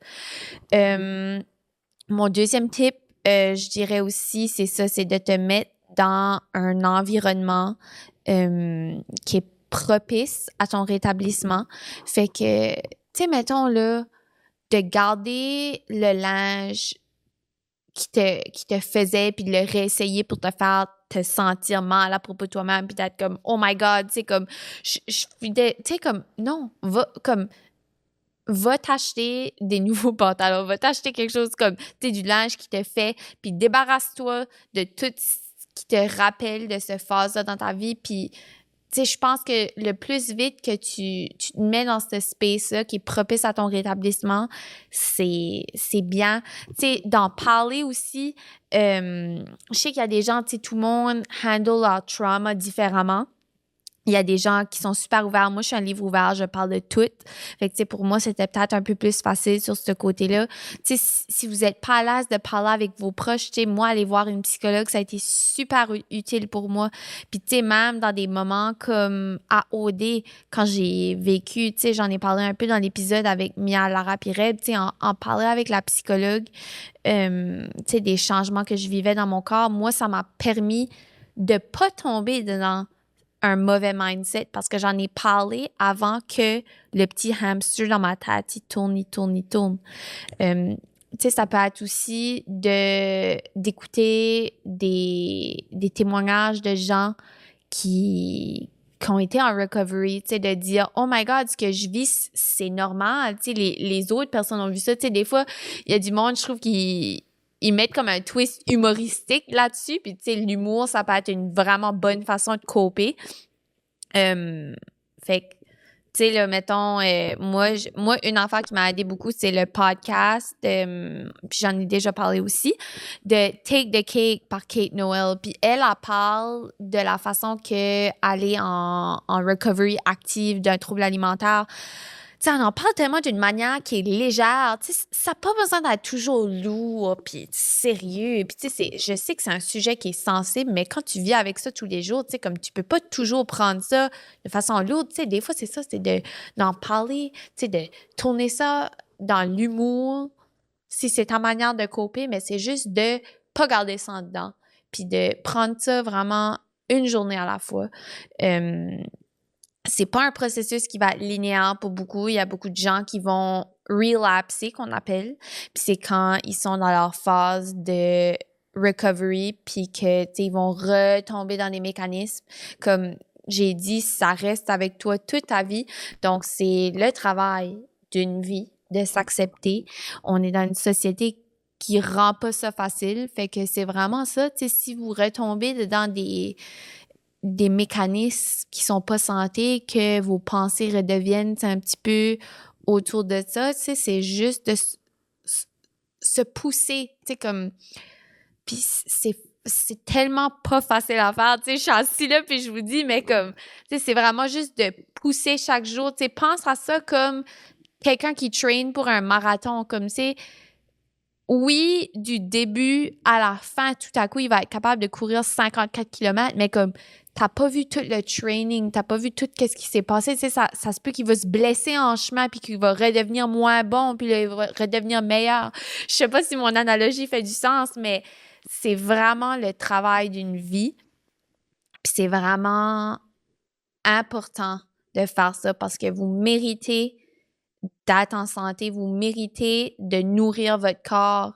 Mon deuxième tip, je dirais aussi, c'est ça, c'est de te mettre dans un environnement qui est propice à ton rétablissement. Fait que, tu sais, mettons là, de garder le linge qui te faisait, puis de le réessayer pour te faire te sentir mal à propos de toi-même, puis d'être comme, oh my God, tu sais, comme, tu sais, comme, non, va t'acheter des nouveaux pantalons, va t'acheter quelque chose comme, tu sais, du linge qui te fait, puis débarrasse-toi de tout ce qui te rappelle de ce phase-là dans ta vie, puis tu sais, je pense que le plus vite que tu te mets dans ce space-là qui est propice à ton rétablissement, c'est bien. Tu sais, d'en parler aussi, je sais qu'il y a des gens, tu sais, tout le monde handle leur trauma différemment. Il y a des gens qui sont super ouverts. Moi, je suis un livre ouvert, je parle de tout. Fait que, tu sais, pour moi, c'était peut-être un peu plus facile sur ce côté-là. Tu sais, si vous êtes pas à l'aise de parler avec vos proches, tu sais, moi, aller voir une psychologue, ça a été super utile pour moi. Puis, tu sais, même dans des moments comme à OD, quand j'ai vécu, tu sais, j'en ai parlé un peu dans l'épisode avec Mia Lara Pireb, tu sais, en parler avec la psychologue, tu sais, des changements que je vivais dans mon corps, moi, ça m'a permis de pas tomber dans un mauvais mindset parce que j'en ai parlé avant que le petit hamster dans ma tête, il tourne. Tu sais, ça peut être aussi d'écouter des témoignages de gens qui ont été en recovery, tu sais, de dire « Oh my God, ce que je vis, c'est normal. » Tu sais, les autres personnes ont vu ça. Tu sais, des fois, il y a du monde, je trouve, ils mettent comme un twist humoristique là-dessus. Puis, tu sais, l'humour, ça peut être une vraiment bonne façon de coper. Fait que, tu sais, là, mettons, moi, une affaire qui m'a aidé beaucoup, c'est le podcast, puis j'en ai déjà parlé aussi, de Take the Cake par Kate Noel. Puis elle parle de la façon qu'elle est en recovery active d'un trouble alimentaire. Tu sais, on en parle tellement d'une manière qui est légère. Tu sais, ça n'a pas besoin d'être toujours lourd puis sérieux. Puis tu sais, je sais que c'est un sujet qui est sensible, mais quand tu vis avec ça tous les jours, tu sais, comme tu peux pas toujours prendre ça de façon lourde. Tu sais, des fois, c'est ça, c'est d'en parler, tu sais, de tourner ça dans l'humour, si c'est ta manière de coper, mais c'est juste de pas garder ça en dedans, puis de prendre ça vraiment une journée à la fois. C'est pas un processus qui va être linéaire pour beaucoup. Il y a beaucoup de gens qui vont relapser, qu'on appelle. Puis c'est quand ils sont dans leur phase de recovery, puis que, tu sais, ils vont retomber dans des mécanismes. Comme j'ai dit, ça reste avec toi toute ta vie. Donc, c'est le travail d'une vie de s'accepter. On est dans une société qui rend pas ça facile. Fait que c'est vraiment ça, tu sais, si vous retombez dans des mécanismes qui sont pas santé, que vos pensées redeviennent un petit peu autour de ça, tu sais, c'est juste de se pousser, tu sais, comme... Puis c'est tellement pas facile à faire, tu sais, je suis assise là, puis je vous dis, mais comme, tu sais, c'est vraiment juste de pousser chaque jour, tu sais, pense à ça comme quelqu'un qui traîne pour un marathon, comme, c'est oui, du début à la fin, tout à coup, il va être capable de courir 54 kilomètres, mais comme, t'as pas vu tout le training, t'as pas vu tout ce qui s'est passé, tu sais, ça se peut qu'il va se blesser en chemin, puis qu'il va redevenir moins bon, puis là, il va redevenir meilleur. Je sais pas si mon analogie fait du sens, mais c'est vraiment le travail d'une vie, puis c'est vraiment important de faire ça parce que vous méritez d'être en santé, vous méritez de nourrir votre corps.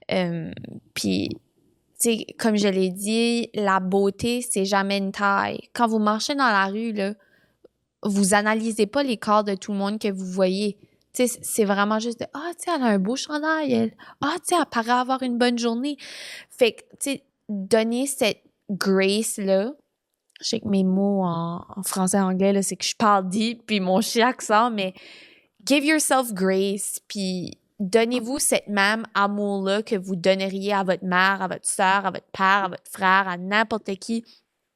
Puis, tu sais, comme je l'ai dit, la beauté, c'est jamais une taille. Quand vous marchez dans la rue, là, vous analysez pas les corps de tout le monde que vous voyez. Tu sais, c'est vraiment juste de, ah, tu sais, elle a un beau chandail, elle. Ah, tu sais, elle paraît avoir une bonne journée. Fait que, tu sais, donner cette grace-là, je sais que mes mots en français et anglais, là, c'est que je parle deep, puis mon chien accent, mais give yourself grace, puis donnez-vous cette même amour-là que vous donneriez à votre mère, à votre soeur, à votre père, à votre frère, à n'importe qui.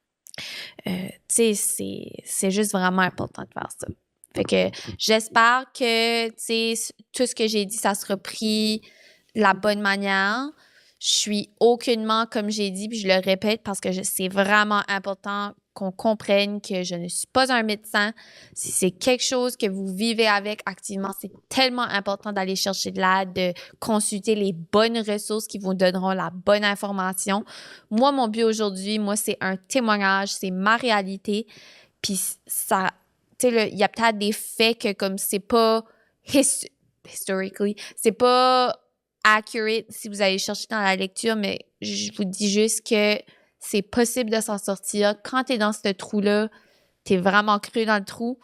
Tu sais, c'est juste vraiment important de faire ça. Fait que j'espère que, tu sais, tout ce que j'ai dit, ça sera pris de la bonne manière. Je suis aucunement, comme j'ai dit, puis je le répète parce que c'est vraiment important qu'on comprenne que je ne suis pas un médecin. Si c'est quelque chose que vous vivez avec activement, c'est tellement important d'aller chercher de l'aide, de consulter les bonnes ressources qui vous donneront la bonne information. Moi, mon but aujourd'hui, moi, c'est un témoignage, c'est ma réalité. Puis ça, tu sais, il y a peut-être des faits que comme c'est pas historically, c'est pas accurate si vous allez chercher dans la lecture, mais je vous dis juste que c'est possible de s'en sortir. Quand t'es dans ce trou-là, t'es vraiment cru dans le trou.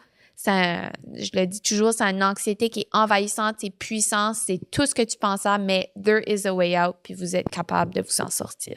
Je le dis toujours, c'est une anxiété qui est envahissante, c'est puissant, c'est tout ce que tu penses à, mais there is a way out, puis vous êtes capable de vous en sortir.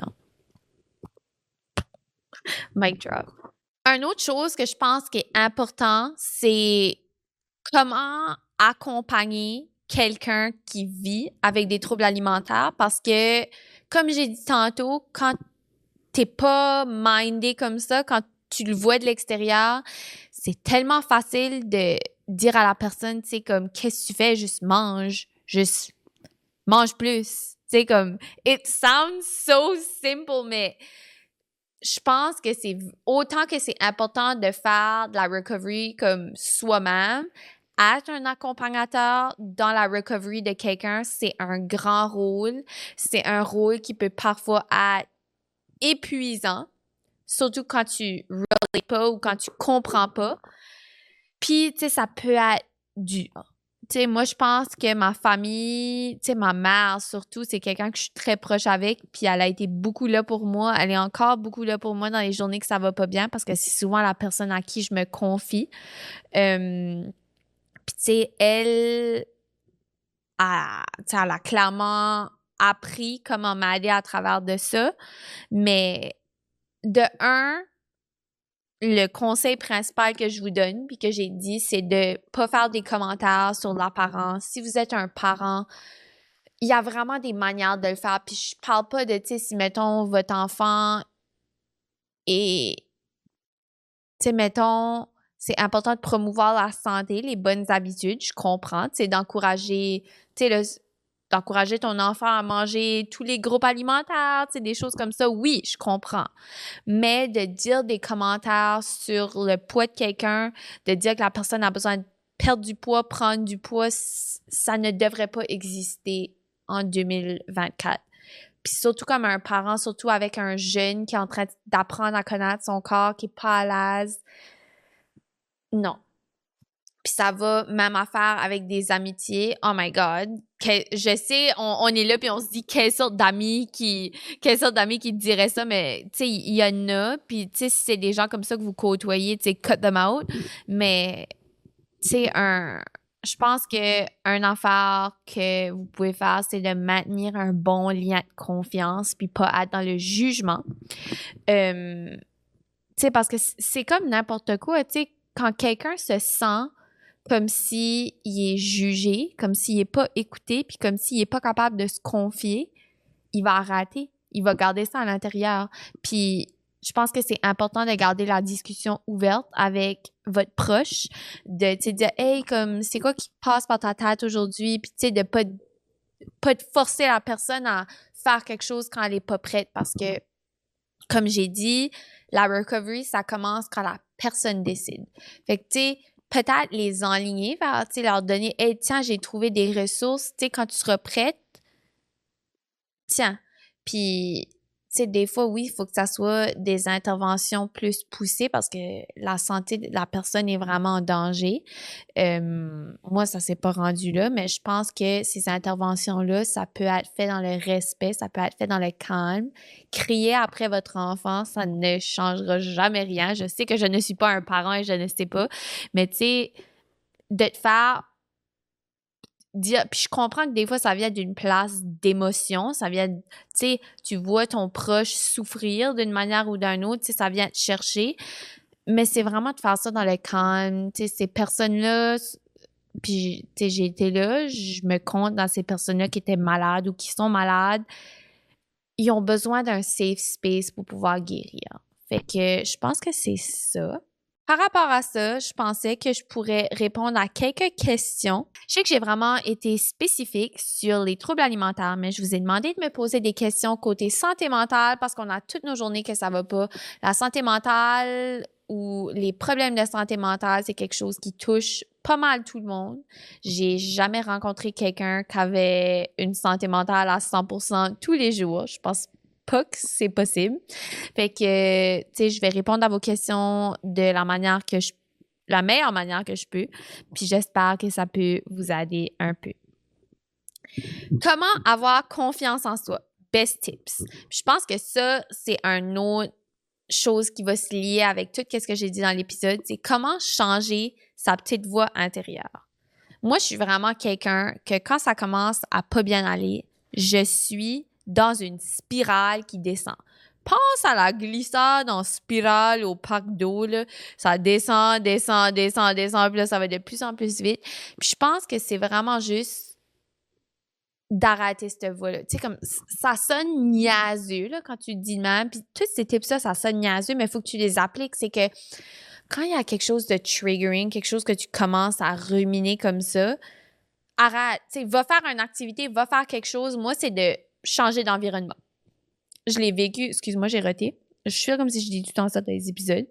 Mic drop. Une autre chose que je pense qui est important, c'est comment accompagner quelqu'un qui vit avec des troubles alimentaires parce que, comme j'ai dit tantôt, quand t'es pas mindé comme ça, quand tu le vois de l'extérieur, c'est tellement facile de dire à la personne, tu sais, comme, qu'est-ce que tu fais? Juste mange plus. Tu sais, comme, it sounds so simple, mais je pense que c'est autant que c'est important de faire de la recovery comme soi-même, être un accompagnateur dans la recovery de quelqu'un, c'est un grand rôle. C'est un rôle qui peut parfois être épuisant, surtout quand tu relates pas ou quand tu comprends pas. Puis, tu sais, ça peut être dur. Tu sais, moi, je pense que ma famille, tu sais, ma mère surtout, c'est quelqu'un que je suis très proche avec, puis elle a été beaucoup là pour moi. Elle est encore beaucoup là pour moi dans les journées que ça va pas bien, parce que c'est souvent la personne à qui je me confie. Puis, tu sais, elle a clairement appris comment m'aider à travers de ça. Mais de un, le conseil principal que je vous donne, puis que j'ai dit, c'est de pas faire des commentaires sur l'apparence. Si vous êtes un parent, il y a vraiment des manières de le faire. Puis je parle pas de, tu sais, si, mettons, votre enfant est, tu sais, mettons, c'est important de promouvoir la santé, les bonnes habitudes, je comprends, tu sais, d'encourager, tu sais, d'encourager ton enfant à manger tous les groupes alimentaires, tu sais, des choses comme ça, oui, je comprends. Mais de dire des commentaires sur le poids de quelqu'un, de dire que la personne a besoin de perdre du poids, prendre du poids, ça ne devrait pas exister en 2024. Puis surtout comme un parent, surtout avec un jeune qui est en train d'apprendre à connaître son corps, qui est pas à l'aise. Non. Puis ça va, même affaire avec des amitiés. Oh my God. Je sais, on est là puis on se dit quelle sorte d'amis qui te dirait ça, mais tu sais, il y en a. Puis tu sais, si c'est des gens comme ça que vous côtoyez, tu sais, cut them out. Mais tu sais, je pense que un affaire que vous pouvez faire, c'est de maintenir un bon lien de confiance puis pas être dans le jugement. Tu sais, parce que c'est comme n'importe quoi, tu sais, quand quelqu'un se sent comme s'il est jugé, comme s'il est pas écouté, puis comme s'il est pas capable de se confier, il va arrêter. Il va garder ça à l'intérieur. Puis je pense que c'est important de garder la discussion ouverte avec votre proche, de dire hey, comme c'est quoi qui passe par ta tête aujourd'hui, puis tu sais de pas de forcer la personne à faire quelque chose quand elle est pas prête, parce que comme j'ai dit, la recovery ça commence quand la personne décide. Fait que tu sais, peut-être les enligner vers, tu sais, leur donner hey, tiens, j'ai trouvé des ressources, tu sais, quand tu seras prête, tiens. Puis, tu sais, des fois, oui, il faut que ça soit des interventions plus poussées parce que la santé de la personne est vraiment en danger. Moi, ça s'est pas rendu là, mais je pense que ces interventions-là, ça peut être fait dans le respect, ça peut être fait dans le calme. Crier après votre enfant, ça ne changera jamais rien. Je sais que je ne suis pas un parent et je ne sais pas, mais tu sais, de te faire dire, puis je comprends que des fois ça vient d'une place d'émotion, ça vient, tu sais, tu vois ton proche souffrir d'une manière ou d'une autre, tu sais, ça vient te chercher, mais c'est vraiment de faire ça dans le calme, tu sais, ces personnes-là, puis tu sais, j'ai été là, je me compte dans ces personnes-là qui étaient malades ou qui sont malades, ils ont besoin d'un safe space pour pouvoir guérir. Fait que je pense que c'est ça. Par rapport à ça, je pensais que je pourrais répondre à quelques questions. Je sais que j'ai vraiment été spécifique sur les troubles alimentaires, mais je vous ai demandé de me poser des questions côté santé mentale parce qu'on a toutes nos journées que ça va pas. La santé mentale ou les problèmes de santé mentale, c'est quelque chose qui touche pas mal tout le monde. J'ai jamais rencontré quelqu'un qui avait une santé mentale à 100% tous les jours. Je pense pas que c'est possible. Fait que, tu sais, je vais répondre à vos questions de la meilleure manière que je peux. Puis j'espère que ça peut vous aider un peu. Comment avoir confiance en soi? Best tips. Puis je pense que ça, c'est un autre chose qui va se lier avec tout ce que j'ai dit dans l'épisode. C'est comment changer sa petite voix intérieure. Moi, je suis vraiment quelqu'un que quand ça commence à pas bien aller, je suis dans une spirale qui descend. Pense à la glissade en spirale au parc d'eau, là. Ça descend, descend, descend, descend, puis là, ça va de plus en plus vite. Puis je pense que c'est vraiment juste d'arrêter cette voix-là. Tu sais, comme, ça sonne niaiseux, là, quand tu le dis de même. Puis tous ces tips-là, ça sonne niaiseux, mais il faut que tu les appliques. C'est que quand il y a quelque chose de triggering, quelque chose que tu commences à ruminer comme ça, arrête. Tu sais, va faire une activité, va faire quelque chose. Moi, c'est de changer d'environnement. Je l'ai vécu, excuse-moi, j'ai roté. Je suis comme si je dis tout le temps ça dans les épisodes.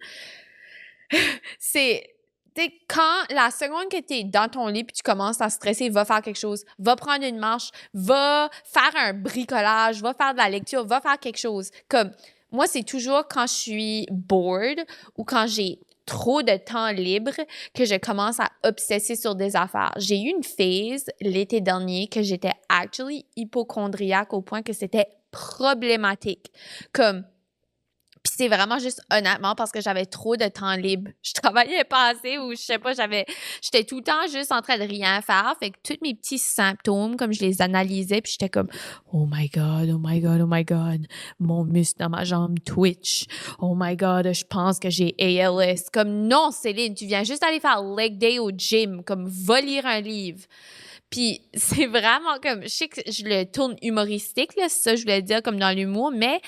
C'est, tu sais, quand la seconde que t'es dans ton lit puis tu commences à stresser, va faire quelque chose, va prendre une marche, va faire un bricolage, va faire de la lecture, va faire quelque chose. Comme, moi, c'est toujours quand je suis bored ou quand j'ai trop de temps libre que je commence à obsesser sur des affaires. J'ai eu une phase l'été dernier que j'étais actually hypochondriaque au point que c'était problématique. Comme, puis c'est vraiment juste honnêtement parce que j'avais trop de temps libre. Je travaillais pas assez ou je sais pas, j'étais tout le temps juste en train de rien faire. Fait que tous mes petits symptômes, comme je les analysais, puis j'étais comme, oh my God, oh my God, oh my God, mon muscle dans ma jambe twitch. Oh my God, je pense que j'ai ALS. Comme, non, Céline, tu viens juste aller faire leg day au gym, comme, va lire un livre. Puis c'est vraiment comme, je sais que je le tourne humoristique, là, c'est ça que je voulais dire, comme dans l'humour, mais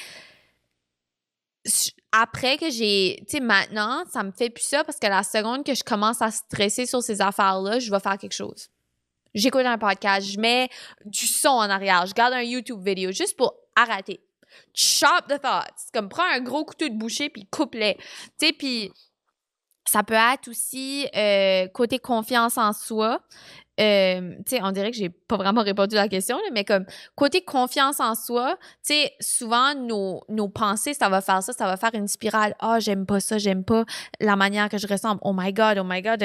après que tu sais, maintenant, ça me fait plus ça parce que la seconde que je commence à stresser sur ces affaires-là, je vais faire quelque chose. J'écoute un podcast, je mets du son en arrière, je regarde un YouTube vidéo juste pour arrêter. Chop the thoughts. Comme, prends un gros couteau de boucher puis coupe-les. Tu sais, puis ça peut être aussi côté confiance en soi. on dirait que j'ai pas vraiment répondu à la question, là, mais comme côté confiance en soi, tu sais, souvent nos pensées, ça va faire une spirale. Ah, j'aime pas ça, j'aime pas la manière que je ressemble. Oh my God,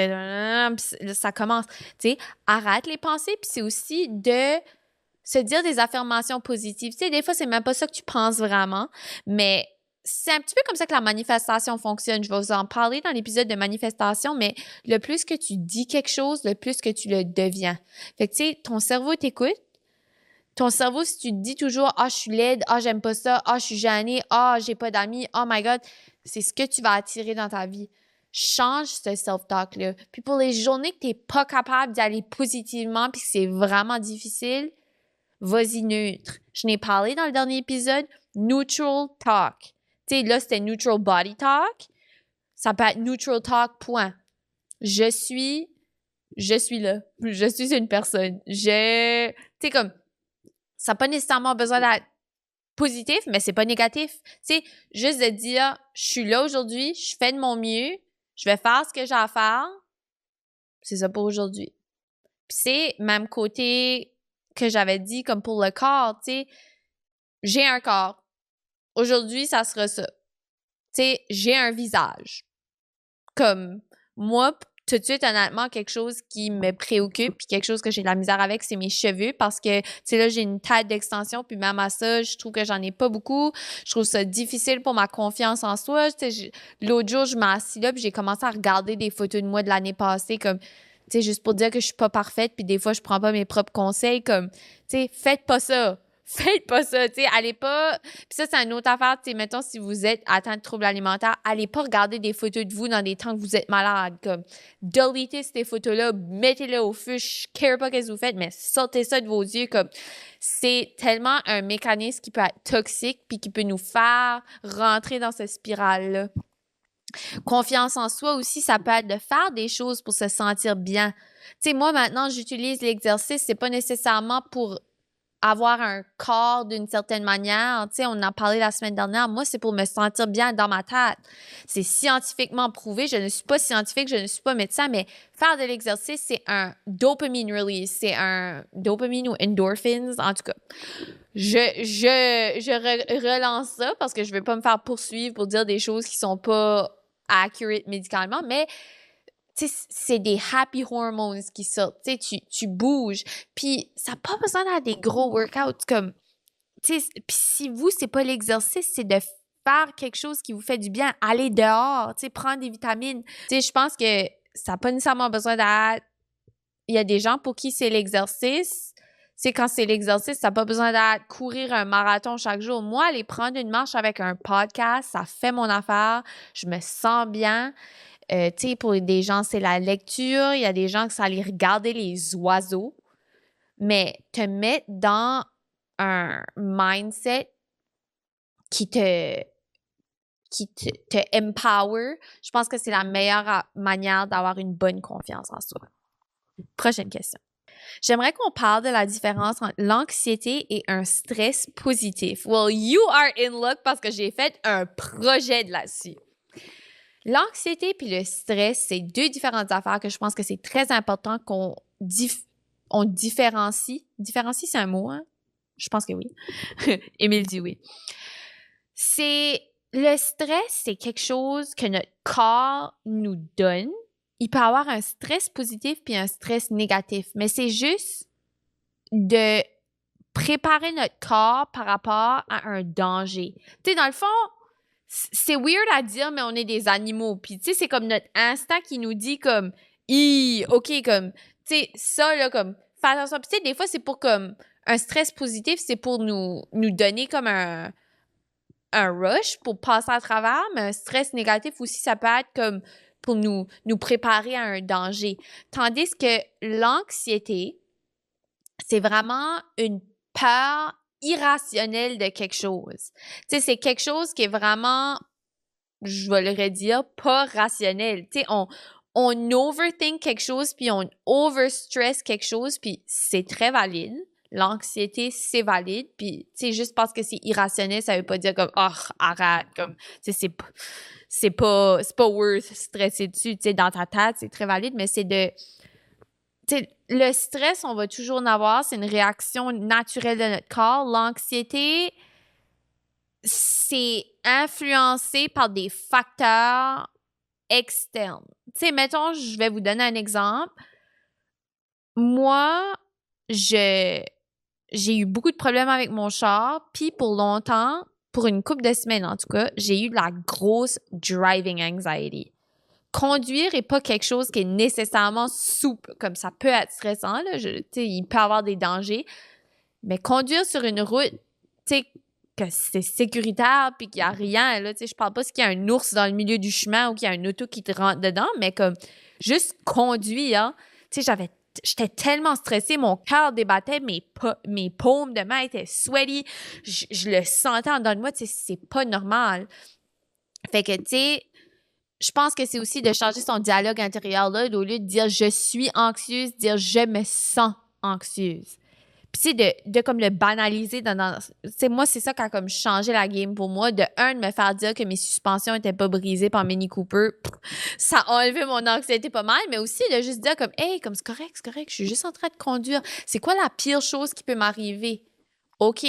puis ça commence. Tu sais, arrête les pensées, puis c'est aussi de se dire des affirmations positives. Tu sais, des fois, c'est même pas ça que tu penses vraiment, mais c'est un petit peu comme ça que la manifestation fonctionne. Je vais vous en parler dans l'épisode de manifestation, mais le plus que tu dis quelque chose, le plus que tu le deviens. Fait que, tu sais, ton cerveau t'écoute. Ton cerveau, si tu te dis toujours « Ah, je suis laide. Ah, j'aime pas ça. Ah, je suis gênée. Ah, j'ai pas d'amis. Oh my God », c'est ce que tu vas attirer dans ta vie. Change ce self-talk-là. Puis pour les journées que t'es pas capable d'y aller positivement puis que c'est vraiment difficile, vas-y neutre. Je n'ai parlé dans le dernier épisode, neutral talk. Tu sais, là, c'était neutral body talk. Ça peut être neutral talk, point. Je suis là. Je suis une personne. Tu sais, comme, ça n'a pas nécessairement besoin d'être positif, mais c'est pas négatif. Tu sais, juste de dire, je suis là aujourd'hui, je fais de mon mieux, je vais faire ce que j'ai à faire. C'est ça pour aujourd'hui. Puis c'est même côté que j'avais dit, comme pour le corps, tu sais, j'ai un corps. Aujourd'hui, ça sera ça. Tu sais, j'ai un visage. Comme moi, tout de suite, honnêtement, quelque chose qui me préoccupe puis quelque chose que j'ai de la misère avec, c'est mes cheveux parce que, tu sais, là, j'ai une tête d'extension puis même à ça, je trouve que j'en ai pas beaucoup. Je trouve ça difficile pour ma confiance en soi. Tu sais, l'autre jour, je m'assis là puis j'ai commencé à regarder des photos de moi de l'année passée comme, tu sais, juste pour dire que je suis pas parfaite puis des fois, je prends pas mes propres conseils comme, tu sais, faites pas ça. Faites pas ça, tu sais, allez pas... Puis ça, c'est une autre affaire, tu sais, mettons, si vous êtes atteint de troubles alimentaires, allez pas regarder des photos de vous dans des temps que vous êtes malade, comme, deletez ces photos-là, mettez-les au feu, je care pas qu'est-ce que vous faites, mais sortez ça de vos yeux, comme, c'est tellement un mécanisme qui peut être toxique puis qui peut nous faire rentrer dans cette spirale-là. Confiance en soi aussi, ça peut être de faire des choses pour se sentir bien. Tu sais, moi, maintenant, j'utilise l'exercice, c'est pas nécessairement pour avoir un corps d'une certaine manière. Tu sais, on en a parlé la semaine dernière. Moi, c'est pour me sentir bien dans ma tête. C'est scientifiquement prouvé. Je ne suis pas scientifique, je ne suis pas médecin, mais faire de l'exercice, c'est un dopamine release. C'est un dopamine ou endorphins, en tout cas. Relance ça parce que je ne veux pas me faire poursuivre pour dire des choses qui sont pas accurate médicalement, mais tu sais, c'est des happy hormones qui sortent. Tu sais, tu bouges. Puis, ça n'a pas besoin d'avoir des gros workouts comme... Tu sais, puis si vous, c'est pas l'exercice, c'est de faire quelque chose qui vous fait du bien. Aller dehors, tu sais, prendre des vitamines. Tu sais, je pense que ça n'a pas nécessairement besoin d'être... Il y a des gens pour qui c'est l'exercice. C'est quand c'est l'exercice, ça n'a pas besoin d'être courir un marathon chaque jour. Moi, aller prendre une marche avec un podcast, ça fait mon affaire. Je me sens bien. Tu sais, pour des gens, c'est la lecture. Il y a des gens que ça aller regarder les oiseaux. Mais te mettre dans un mindset qui te empower, je pense que c'est la meilleure manière d'avoir une bonne confiance en soi. Prochaine question. J'aimerais qu'on parle de la différence entre l'anxiété et un stress positif. Well, you are in luck parce que j'ai fait un projet de là-dessus. L'anxiété puis le stress, c'est deux différentes affaires que je pense que c'est très important qu'on différencie. Différencie, c'est un mot, hein? Je pense que oui. Émile dit oui. Le stress, c'est quelque chose que notre corps nous donne. Il peut avoir un stress positif puis un stress négatif, mais c'est juste de préparer notre corps par rapport à un danger. Tu sais, dans le fond, c'est weird à dire, mais on est des animaux. Puis, tu sais, c'est comme notre instinct qui nous dit comme, OK, comme, tu sais, ça, là, comme, fais attention. Puis, tu sais, des fois, c'est pour comme, un stress positif, c'est pour nous donner comme un rush pour passer à travers, mais un stress négatif aussi, ça peut être comme pour nous préparer à un danger. Tandis que l'anxiété, c'est vraiment une peur irrationnelle de quelque chose. Tu sais, c'est quelque chose qui est vraiment, je vais le redire, pas rationnel. Tu sais, on overthink quelque chose, puis on overstress quelque chose, puis c'est très valide. L'anxiété, c'est valide, puis tu sais, juste parce que c'est irrationnel, ça veut pas dire comme « Oh, arrête! » Comme, tu sais, c'est pas worth stresser dessus. Tu sais, dans ta tête, c'est très valide, mais c'est de sais, le stress, on va toujours en avoir. C'est une réaction naturelle de notre corps. L'anxiété, c'est influencé par des facteurs externes. Tu sais, mettons, je vais vous donner un exemple. Moi, j'ai eu beaucoup de problèmes avec mon char, puis pour longtemps, pour une couple de semaines en tout cas, j'ai eu de la grosse driving anxiety. Conduire est pas quelque chose qui est nécessairement souple, comme ça peut être stressant, là, il peut y avoir des dangers, mais conduire sur une route, tu sais, que c'est sécuritaire puis qu'il y a rien, là, tu sais, je parle pas qu'il y a un ours dans le milieu du chemin ou qu'il y a un auto qui te rentre dedans, mais comme juste conduire, tu sais, j'étais tellement stressée, mon cœur débattait, mes paumes de main étaient sweaty, je le sentais en dedans de moi, tu sais, c'est pas normal. Fait que, tu sais, je pense que c'est aussi de changer son dialogue intérieur, là, au lieu de dire « je suis anxieuse », dire « je me sens anxieuse ». Puis, tu sais, de comme le banaliser tu sais, moi, c'est ça qui a comme changé la game pour moi. De me faire dire que mes suspensions étaient pas brisées par Mini Cooper, ça a enlevé mon anxiété pas mal, mais aussi de juste dire comme « hey, comme c'est correct, je suis juste en train de conduire. C'est quoi la pire chose qui peut m'arriver? » OK,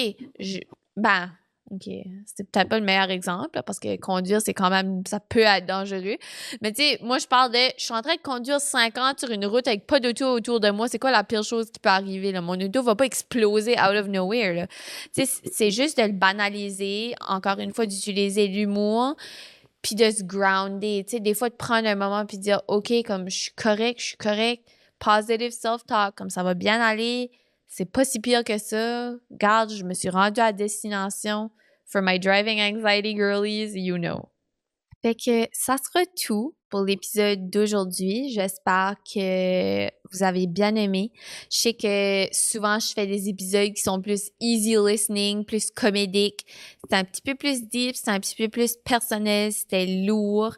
OK, c'était peut-être pas le meilleur exemple, parce que conduire, c'est quand même, ça peut être dangereux. Mais tu sais, moi, je suis en train de conduire 50 sur une route avec pas d'auto autour de moi. C'est quoi la pire chose qui peut arriver, là? Mon auto va pas exploser out of nowhere, là. Tu sais, c'est juste de le banaliser, encore une fois, d'utiliser l'humour, puis de se grounder. Tu sais, des fois, de prendre un moment puis de dire, OK, comme je suis correct, positive self-talk, comme ça va bien aller. C'est pas si pire que ça. Regarde, je me suis rendue à destination. For my driving anxiety girlies, you know. Fait que ça sera tout pour l'épisode d'aujourd'hui. J'espère que vous avez bien aimé. Je sais que souvent, je fais des épisodes qui sont plus easy listening, plus comédiques. C'est un petit peu plus deep, c'est un petit peu plus personnel, c'était lourd.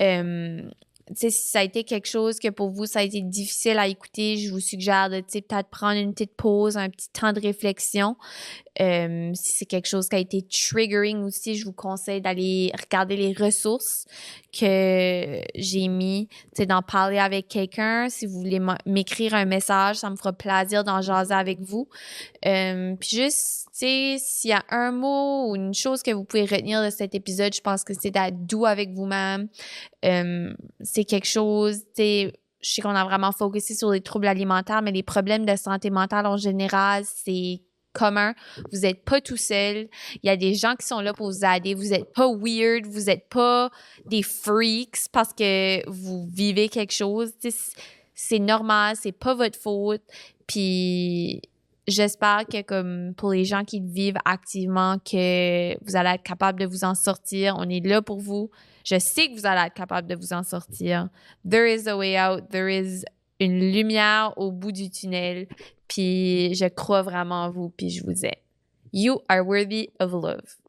Tu sais, si ça a été quelque chose que pour vous, ça a été difficile à écouter, je vous suggère de, tu sais, peut-être prendre une petite pause, un petit temps de réflexion. Si c'est quelque chose qui a été triggering aussi, je vous conseille d'aller regarder les ressources que j'ai mis, tu sais, d'en parler avec quelqu'un. Si vous voulez m'écrire un message, ça me fera plaisir d'en jaser avec vous. Puis juste, tu sais, s'il y a un mot ou une chose que vous pouvez retenir de cet épisode, je pense que c'est d'être doux avec vous-même. C'est quelque chose, tu sais, je sais qu'on a vraiment focusé sur les troubles alimentaires, mais les problèmes de santé mentale en général, c'est commun. Vous n'êtes pas tout seul. Il y a des gens qui sont là pour vous aider. Vous n'êtes pas weird. Vous n'êtes pas des freaks parce que vous vivez quelque chose. Tu sais, c'est normal. C'est pas votre faute. Puis j'espère que comme pour les gens qui le vivent activement, que vous allez être capable de vous en sortir. On est là pour vous. Je sais que vous allez être capable de vous en sortir. There is a way out. There is une lumière au bout du tunnel. Puis je crois vraiment en vous, puis je vous aime. You are worthy of love.